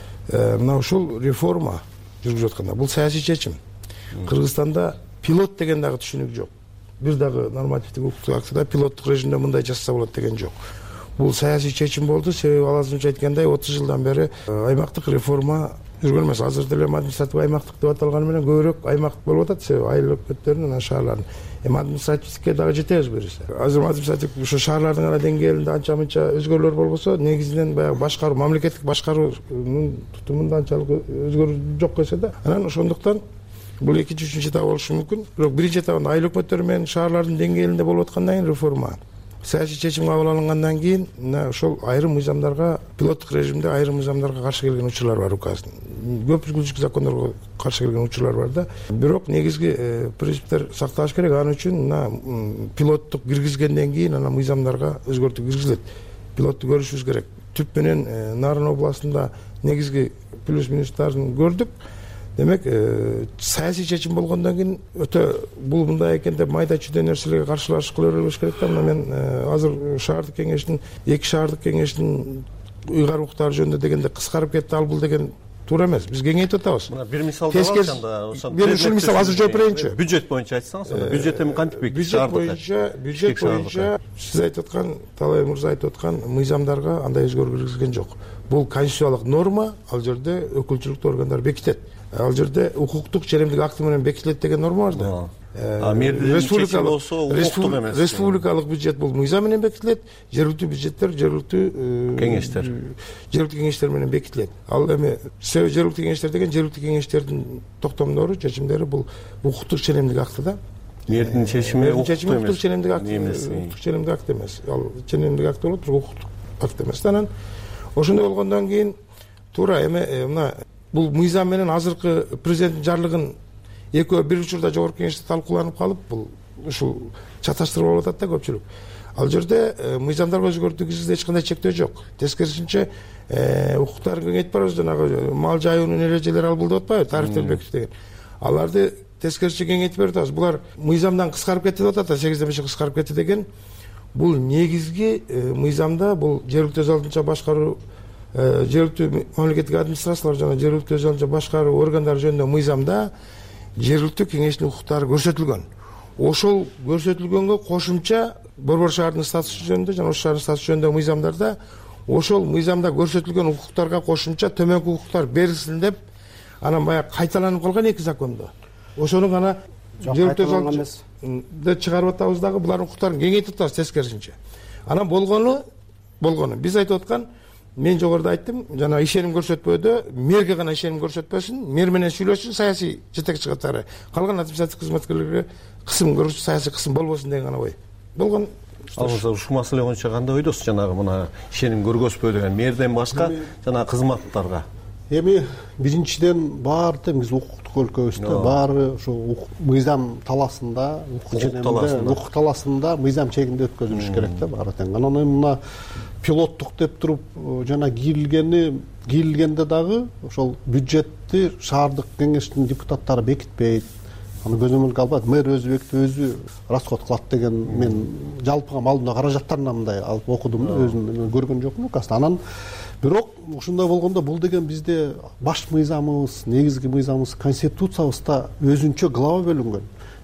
мына ушул реформа жүргүзүп атканда бул саясий чечим. Кыргызстанда пилот деген дагы түшүнүк жок. Бир дагы нормативдик укуктук актыда пилоттук режимде мындай жасаса болот деген жок. Бул саясий чечим болду, себеби ал азырынча айткандай отуз жылдан бери аймактык реформа жүргөн эмес. Азыр деле административдик аймактык деп аталганы менен көбүрөөк аймак болуп атат, себеби айыл өкмөттөрүнүн анан шаарлардын. Эми административдикке дагы жетебиз берсе. Азыр административдик ушо шаарлардын гана деңгээлинде анча мынча өзгөрүүлөр болбосо, негизинен баягы башкаруу, мамлекеттик башкаруунун тутумунда анчалык өзгөрүү жок эсе да. Анан ошондуктан бул экинчи, үчүнчү этап болушу мүмкүн. Бирок биринчи этабында айыл өкмөттөрү менен шаарлардын деңгээлинде болуп аткандан кийин реформа. Саясий чечим кабыл алынгандан кийин мына ошол айрым мыйзамдарга, пилоттук режимде айрым мыйзамдарга каршы келген учурлар бар указдын. Көп өзгөчө закондорго каршы келген учурлар бар да. Бирок негизги принциптер сакталыш керек. Ал үчүн мына пилоттук киргизгенден кийин анан мыйзамдарга өзгөртүү киргизилет. Пилотту көрүшүбүз керек. Түп менен Нарын областында негизги плюс минустарын көрдүк. Демек, саясий чечим болгондон кийин өтө бул мындай экен деп майда чүйдө нерселерге каршылаш кыла бербеш керек да. Мына мен азыр шаардык кеңештин, эки шаардык кеңештин уйгар укуктары жөнүндө дегенде кыскарып кетти, ал бул деген туура эмес. Биз кеңейтип атабыз. Мына бир мисал алганда, мен ушул мисал азыр жооп берейинчи. Бюджет боюнча айтсаңыз, бюджет эми кантип бекитилген? Бюджет боюнча, бюджет боюнча сиз айтып аткан, Талай мырза айтып аткан мыйзамдарга андай өзгөрүү киргизилген жок. Бул конституциялык норма, ал жерде өкүлчүлүктүү органдар бекитет. Ал жерде укуктук ченемдик акты менен бекитилет деген норма бар да. А мэрдин чечими болсо укуктук эмес. Республикалык бюджет бул мыйзам менен бекитилет, жергиликтүү бюджеттер жергиликтүү кеңештер. Жергиликтүү кеңештер менен бекитилет. Ал эми жергиликтүү кеңештер деген жергиликтүү кеңештердин токтомдору, чечимдери бул укуктук ченемдик акты да. Мэрдин чечими укуктук ченемдик акт эмес. Укуктук ченемдик акт эмес. Ал ченемдик акт болот, бирок укуктук акт эмес. Анан ошондой болгондон кийин туура эми мына бул мыйзам менен азыркы президенттин жарлыгын экөө бир учурда жогорку кеңеште талкууланып калып, бул ушул чаташтырып алып атат да көпчүлүк. Ал жерде мыйзамдарга өзгөртүү киргизүүгө эч кандай чектөө жок. Тескерисинче укуктарын кеңейтип барабыз, жанагы мал жайуунун эрежелери албыл деп атпайбы, тарифтер бекитүү деген. Аларды тескерисинче кеңейтип берип атабыз. Булар мыйзамдан кыскарып кетти деп атат, сегизден бешке кыскарып кетти деген. Бул негизги мыйзамда бул жергиликтүү өз алдынча башкаруу, жергиликтүү мамлекеттик администрациялар жана жергиликтүү өз алдынча башкаруу органдары жөнүндө мыйзамда жергиликтүү кеңештин укуктары көрсөтүлгөн. Ошол көрсөтүлгөнгө кошумча Борбор шаардын статусу жөнүндө жана Ош шаарынын статусу жөнүндө мыйзамдарда ошол мыйзамда көрсөтүлгөн укуктарга кошумча төмөнкү укуктар берилсин деп анан баягы кайталанып калган эки закондо. Ошону гана жергиликтүү өз алдынча чыгарып атабыз дагы, булардын укуктарын кеңейтип атабыз тескерисинче. Анан болгону болгону биз айтып аткан, мен жогоруда айттым, жана ишеним көрсөтпөдө мэрге гана ишеним көрсөтпөсүн, мэр менен сүйлөшсүн саясий жетекчи катары. Калган административдик кызматкерлерге кысым көрсөтүп, саясий кысым болбосун деген гана ой. Болгон. Ал ушул маселе боюнча кандай ойдосуз? Жанагы мына ишеним көргөзбөй деген мэрден башка жана кызматтарга. Эми биринчиден баары биз укуктук өлкөбүздө баары ушу мыйзам талаасында, укук талаасында мыйзам чегинде өткөзүлүш керек да баары тең. Анан мына пилоттук деп туруп жана кийилгени кийилгенде дагы ошол бюджетти шаардык кеңештин депутаттары бекитпейт. Аны көзөмөлгө албайт. Мэр өзү бекитип өзү расход кылат деген мен жалпыга малдуу каражаттарына мындай алып окудум да, өзүм көргөн жокмун укаста. Анан бирок ушундай болгондо бул деген бизде баш мыйзамыбыз, негизги мыйзамыбыз, конституциябызда өзүнчө глава бөлүнгөн.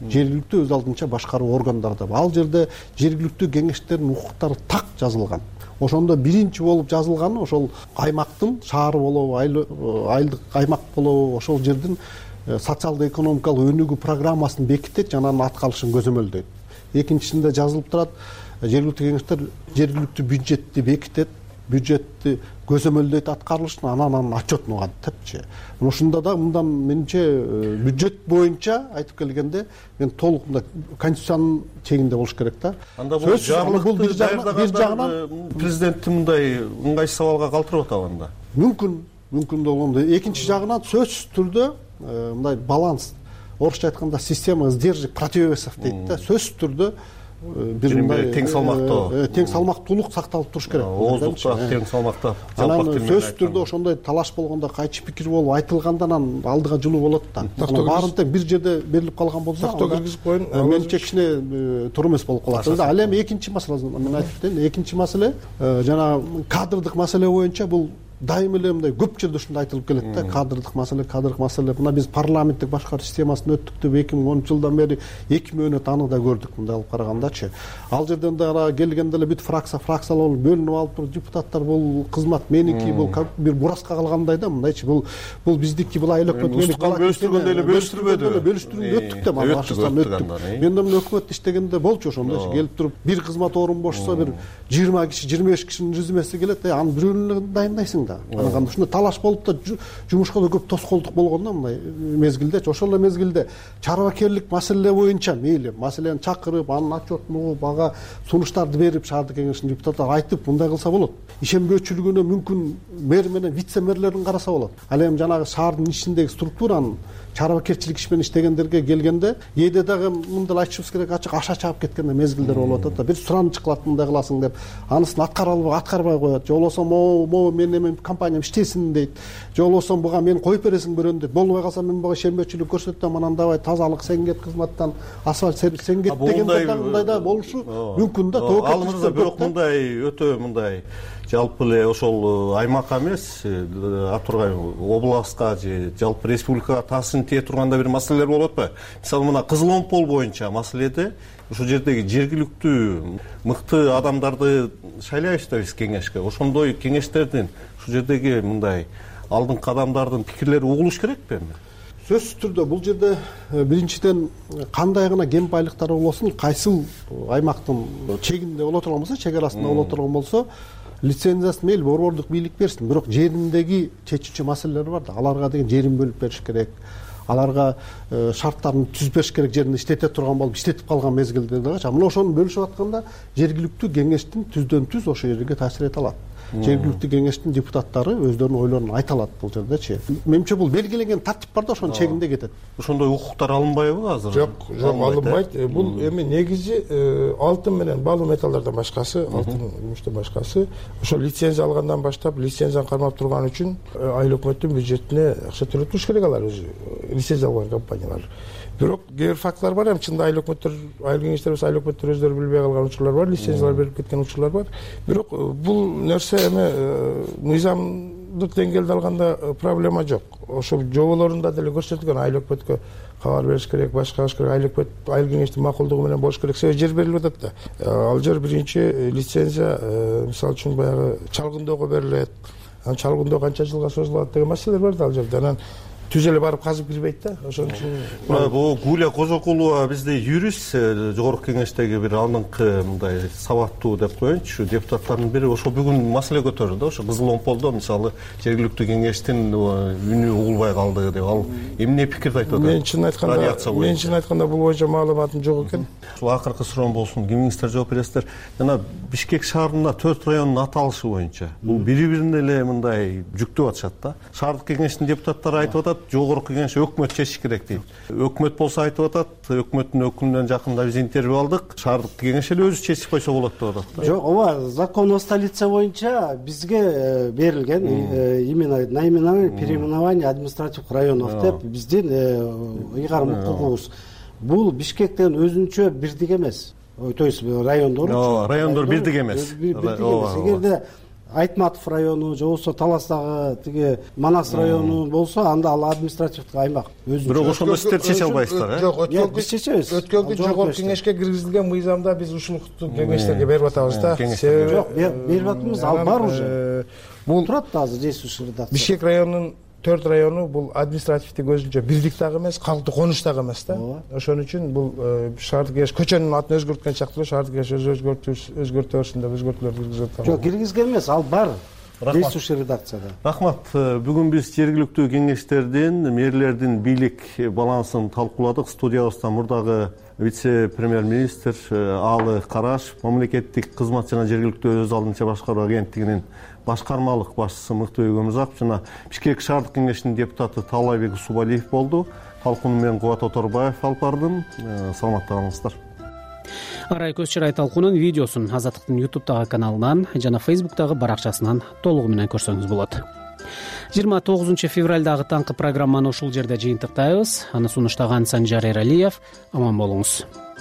жергиликтүү өз алдынча башкаруу органдары да бар. Ал жерде жергиликтүү кеңештердин укуктары так жазылган. Ошондо биринчи болуп жазылганы ошол аймактын шаар болобу, айылдык аймак болобу, ошол жердин социалдык экономикалык өнүгүү программасын бекитет жана анын аткарылышын көзөмөлдөйт. Экинчисинде жазылып турат, жергиликтүү кеңештер жергиликтүү бюджетти бекитет, бюджетти көзөмөлдөйт аткарылышын, анан анын отчетун угат депчи. Ушунда да мындан менимче бюджет боюнча айтып келгенде мен толук мындай конституциянын чегинде болуш керек да. Анда бул бир жагынан президентти мындай ыңгайсыз абалга калтырып атабы анда? Мүмкүн, мүмкүн болгондо. Экинчи жагынан сөзсүз түрдө мындай баланс, орусча айтканда система сдержек противовесов дейт да. Сөзсүз түрдө бир мындай тең салмактуу тең салмактуулук сакталып туруш керек. Ооздукта тең салмакта. Анан сөзсүз түрдө ошондой талаш болгондо кайчы пикир болуп айтылганда анан алдыга жылуу болот да. Баарын тең бир жерде берилип калган болсо, тактоо киргизип коюн. Менче кичине туура эмес болуп калат. Ал эми экинчи маселе, мен айтып кетейин, экинчи маселе жана кадрдык маселе боюнча бул дайым эле мындай көп жерде ушундай айтылып келет да. Кадрдык маселе, кадрдык маселе. Мына биз парламенттик башкаруу системасын өттүк деп эки миң онунчу жылдан бери эки мөөнөт аны да көрдүк мындай алып карагандачы. Ал жерден да келгенде эле бүт фракция фракциялар бөлүнүп алып туруп депутаттар бул кызмат меники, бул бир бураска калгандай да мындайчы. Бул бул биздики, бул айыл өкмөт меники. Бөлүштүргөндө эле бөлүштүрбөдү. Бөлүштүрүп өттүк да, башкачан өттүк. Мен да өкмөт иштегенде болчу ошондойчу. Келип туруп бир кызмат орун бошсо бир жыйырма киши, жыйырма беш кишинин резюмеси келет, анын бирөөнү дайындайсың да. Анан ушундай талаш болуп да жумушка да көп тоскоолдук болгон да мындай мезгилдечи. Ошол эле мезгилде чарбакерлик маселе боюнча мейли маселени чакырып, анын отчетун угуп, ага сунуштарды берип, шаардык кеңештин депутаттары айтып, мындай кылса болот. Ишенбөөчүлүгүнө мүмкүн мэр менен вице мэрлерин караса болот. Ал эми жанагы шаардын ичиндеги структуранын чарбакерчилик иш менен иштегендерге келгенде кээде дагы мындай айтышыбыз керек, ачык аша чаап кеткен мезгилдер болуп атат да. Бир сураныч кылат, мындай кыласың деп, анысын аткара албай аткарбай коет. Же болбосо могу мен эми компаниям иштесин дейт. Же болбосо буга мен коюп бересиң бирөөнү дейт. Болбой калса мен буга ишенбөөчүлүк көрсөтөм, анан давай тазалык сен кет кызматтан, асфальт сервис сен кет дегенде дагы мындай да болушу мүмкүн да. Ал мырза бирок мындай өтө мындай жалпы эле ошол аймакка эмес, Атургай областка же жалпы республикага таасирин тие тургандай бир маселелер болуп атпайбы? Мисалы мына Кызыл Омпол боюнча маселеде ошол жердеги жергиликтүү мыкты адамдарды шайлайбыз да биз кеңешке. Ошондой кеңештердин ушул жердеги мындай алдыңкы адамдардын пикирлери угулуш керекпи эми? Сөзсүз түрдө бул жерде биринчиден кандай гана кен байлыктары болсун, кайсыл аймактын чегинде боло турган болсо, чек арасында боло турган болсо, лицензиясын мейли борбордук бийлик берсин. Бирок жериндеги чечүүчү маселелер бар да. Аларга деген жерин бөлүп бериш керек. Аларга шарттарын түзүп бериш керек, жерин иштете турган болуп, иштетип калган мезгилде дагы. Мына ошону бөлүшүп атканда жергиликтүү кеңештин түздөн түз ошол жерге таасир эте алат. Жергиликтүү кеңештин депутаттары өздөрүнүн ойлорун айта алат бул жердечи. Менимче бул белгиленген тартип бар да, ошонун чегинде кетет. Ошондой укуктар алынбайбы азыр? Жок, жок, алынбайт. Бул эми негизи алтын менен баалуу металлдардан башкасы, алтын күмүштөн башкасы ошол лицензия алгандан баштап, лицензияны кармап турган үчүн айыл өкмөттүн бюджетине акча төлөп туруш керек алар өзү лицензия алган компаниялар. Бирок кээ бир фактылар бар, эми чында айыл өкмөттөр, айыл кеңештер болсо айыл өкмөттөр өздөрү билбей калган учурлар бар, лицензиялар берип кеткен учурлар бар. Бирок бул нерсе эми мыйзамдык деңгээлде алганда проблема жок. Ошол жоболорунда деле көрсөтүлгөн айыл өкмөткө кабар бериш керек, башка кылыш керек, айыл өкмөт, айыл кеңештин макулдугу менен болуш керек. Себеби жер берилип атат да. Ал жер биринчи лицензия мисалы үчүн баягы чалгындоого берилет. Анан чалгындоо канча жылга созулат деген маселелер бар да ал жерде. Анан түз эле барып казып кирбейт да. Ошон үчүн бул Гуля Козокулова бизде юрист, жогорку кеңештеги бир алдыңкы мындай сабаттуу деп коеюнчу депутаттардын бири ошо бүгүн маселе көтөрдү. Ошо Кызыл Омполдо мисалы жергиликтүү кеңештин үнү угулбай калды деп, ал эмне пикирди айтып атат? Мен чын айтканда, мен чын айтканда бул боюнча маалыматым жок экен. Ушул акыркы суроом болсун, кимиңиздер жооп бересиздер? Жана Бишкек шаарында төрт райондун аталышы боюнча бул бири-бирине эле мындай жүктөп атышат да. Шаардык кеңештин депутаттары айтып атат, жогорку кеңеш өкмөт чечиш керек дейт. Өкмөт болсо айтып атат, өкмөттүн өкүлүнөн жакында биз интервью алдык, шаардык кеңеш эле өзү чечип койсо болот деп атат. Жок, ооба, закон о столице боюнча бизге берилген именно наименование переименование административдик районов деп биздин ыйгарым укугубуз. Бул Бишкектен өзүнчө бирдик эмес. То есть райондор райондор бирдик эмес. Эгерде айтматов району же болбосо таластагы тиги Манас району болсо, анда ал административдик аймак өзүнчө. Бирок ошондо сиздер чече албайсыздар, э? Жок, биз чечебиз. Өткөнкү жогорку кеңешке киргизилген мыйзамда биз ушунукту кеңештерге берип атабыз да. Жок, берип атабыз, ал бар уже. Бул турат да азыр действующий редакция. Бишкек районунун төрт району бул административдик өзүнчө бирдик дагы эмес, калктуу конуш дагы эмес да. Ошон үчүн бул шаардык кеңеш көчөнүн атын өзгөрткөн чактуу шаардык кеңеш өз өзгөртө берсин деп өзгөртүүлөр киргизип атабыз. Жок, киргизген эмес, ал бар. Действующий редакцияда. Рахмат. Бүгүн биз жергиликтүү кеңештердин, мэрлердин бийлик балансын талкууладык. Студиябызда мурдагы вице-премьер-министр Аалы Карашев, мамлекеттик кызмат жана жергиликтүү өз алдынча башкаруу агенттигинин башкармалык башчысы Мыктыбек Өмүзаков жана Бишкек шаардык кеңешинин депутаты Таалайбек Усубалиев болду. Талкууну мен Кубат Оторбаев алып бардым. Саламатта калыңыздар. Арай көз чырай талкуунун видеосун Азаттыктын ютубтагы каналынан жана фейсбуктагы баракчасынан толугу менен көрсөңүз болот. жыйырма тогузунчу февралдагы таңкы программаны ушул жерде жыйынтыктайбыз. Аны сунуштаган Санжар Эралиев. Аман болуңуз.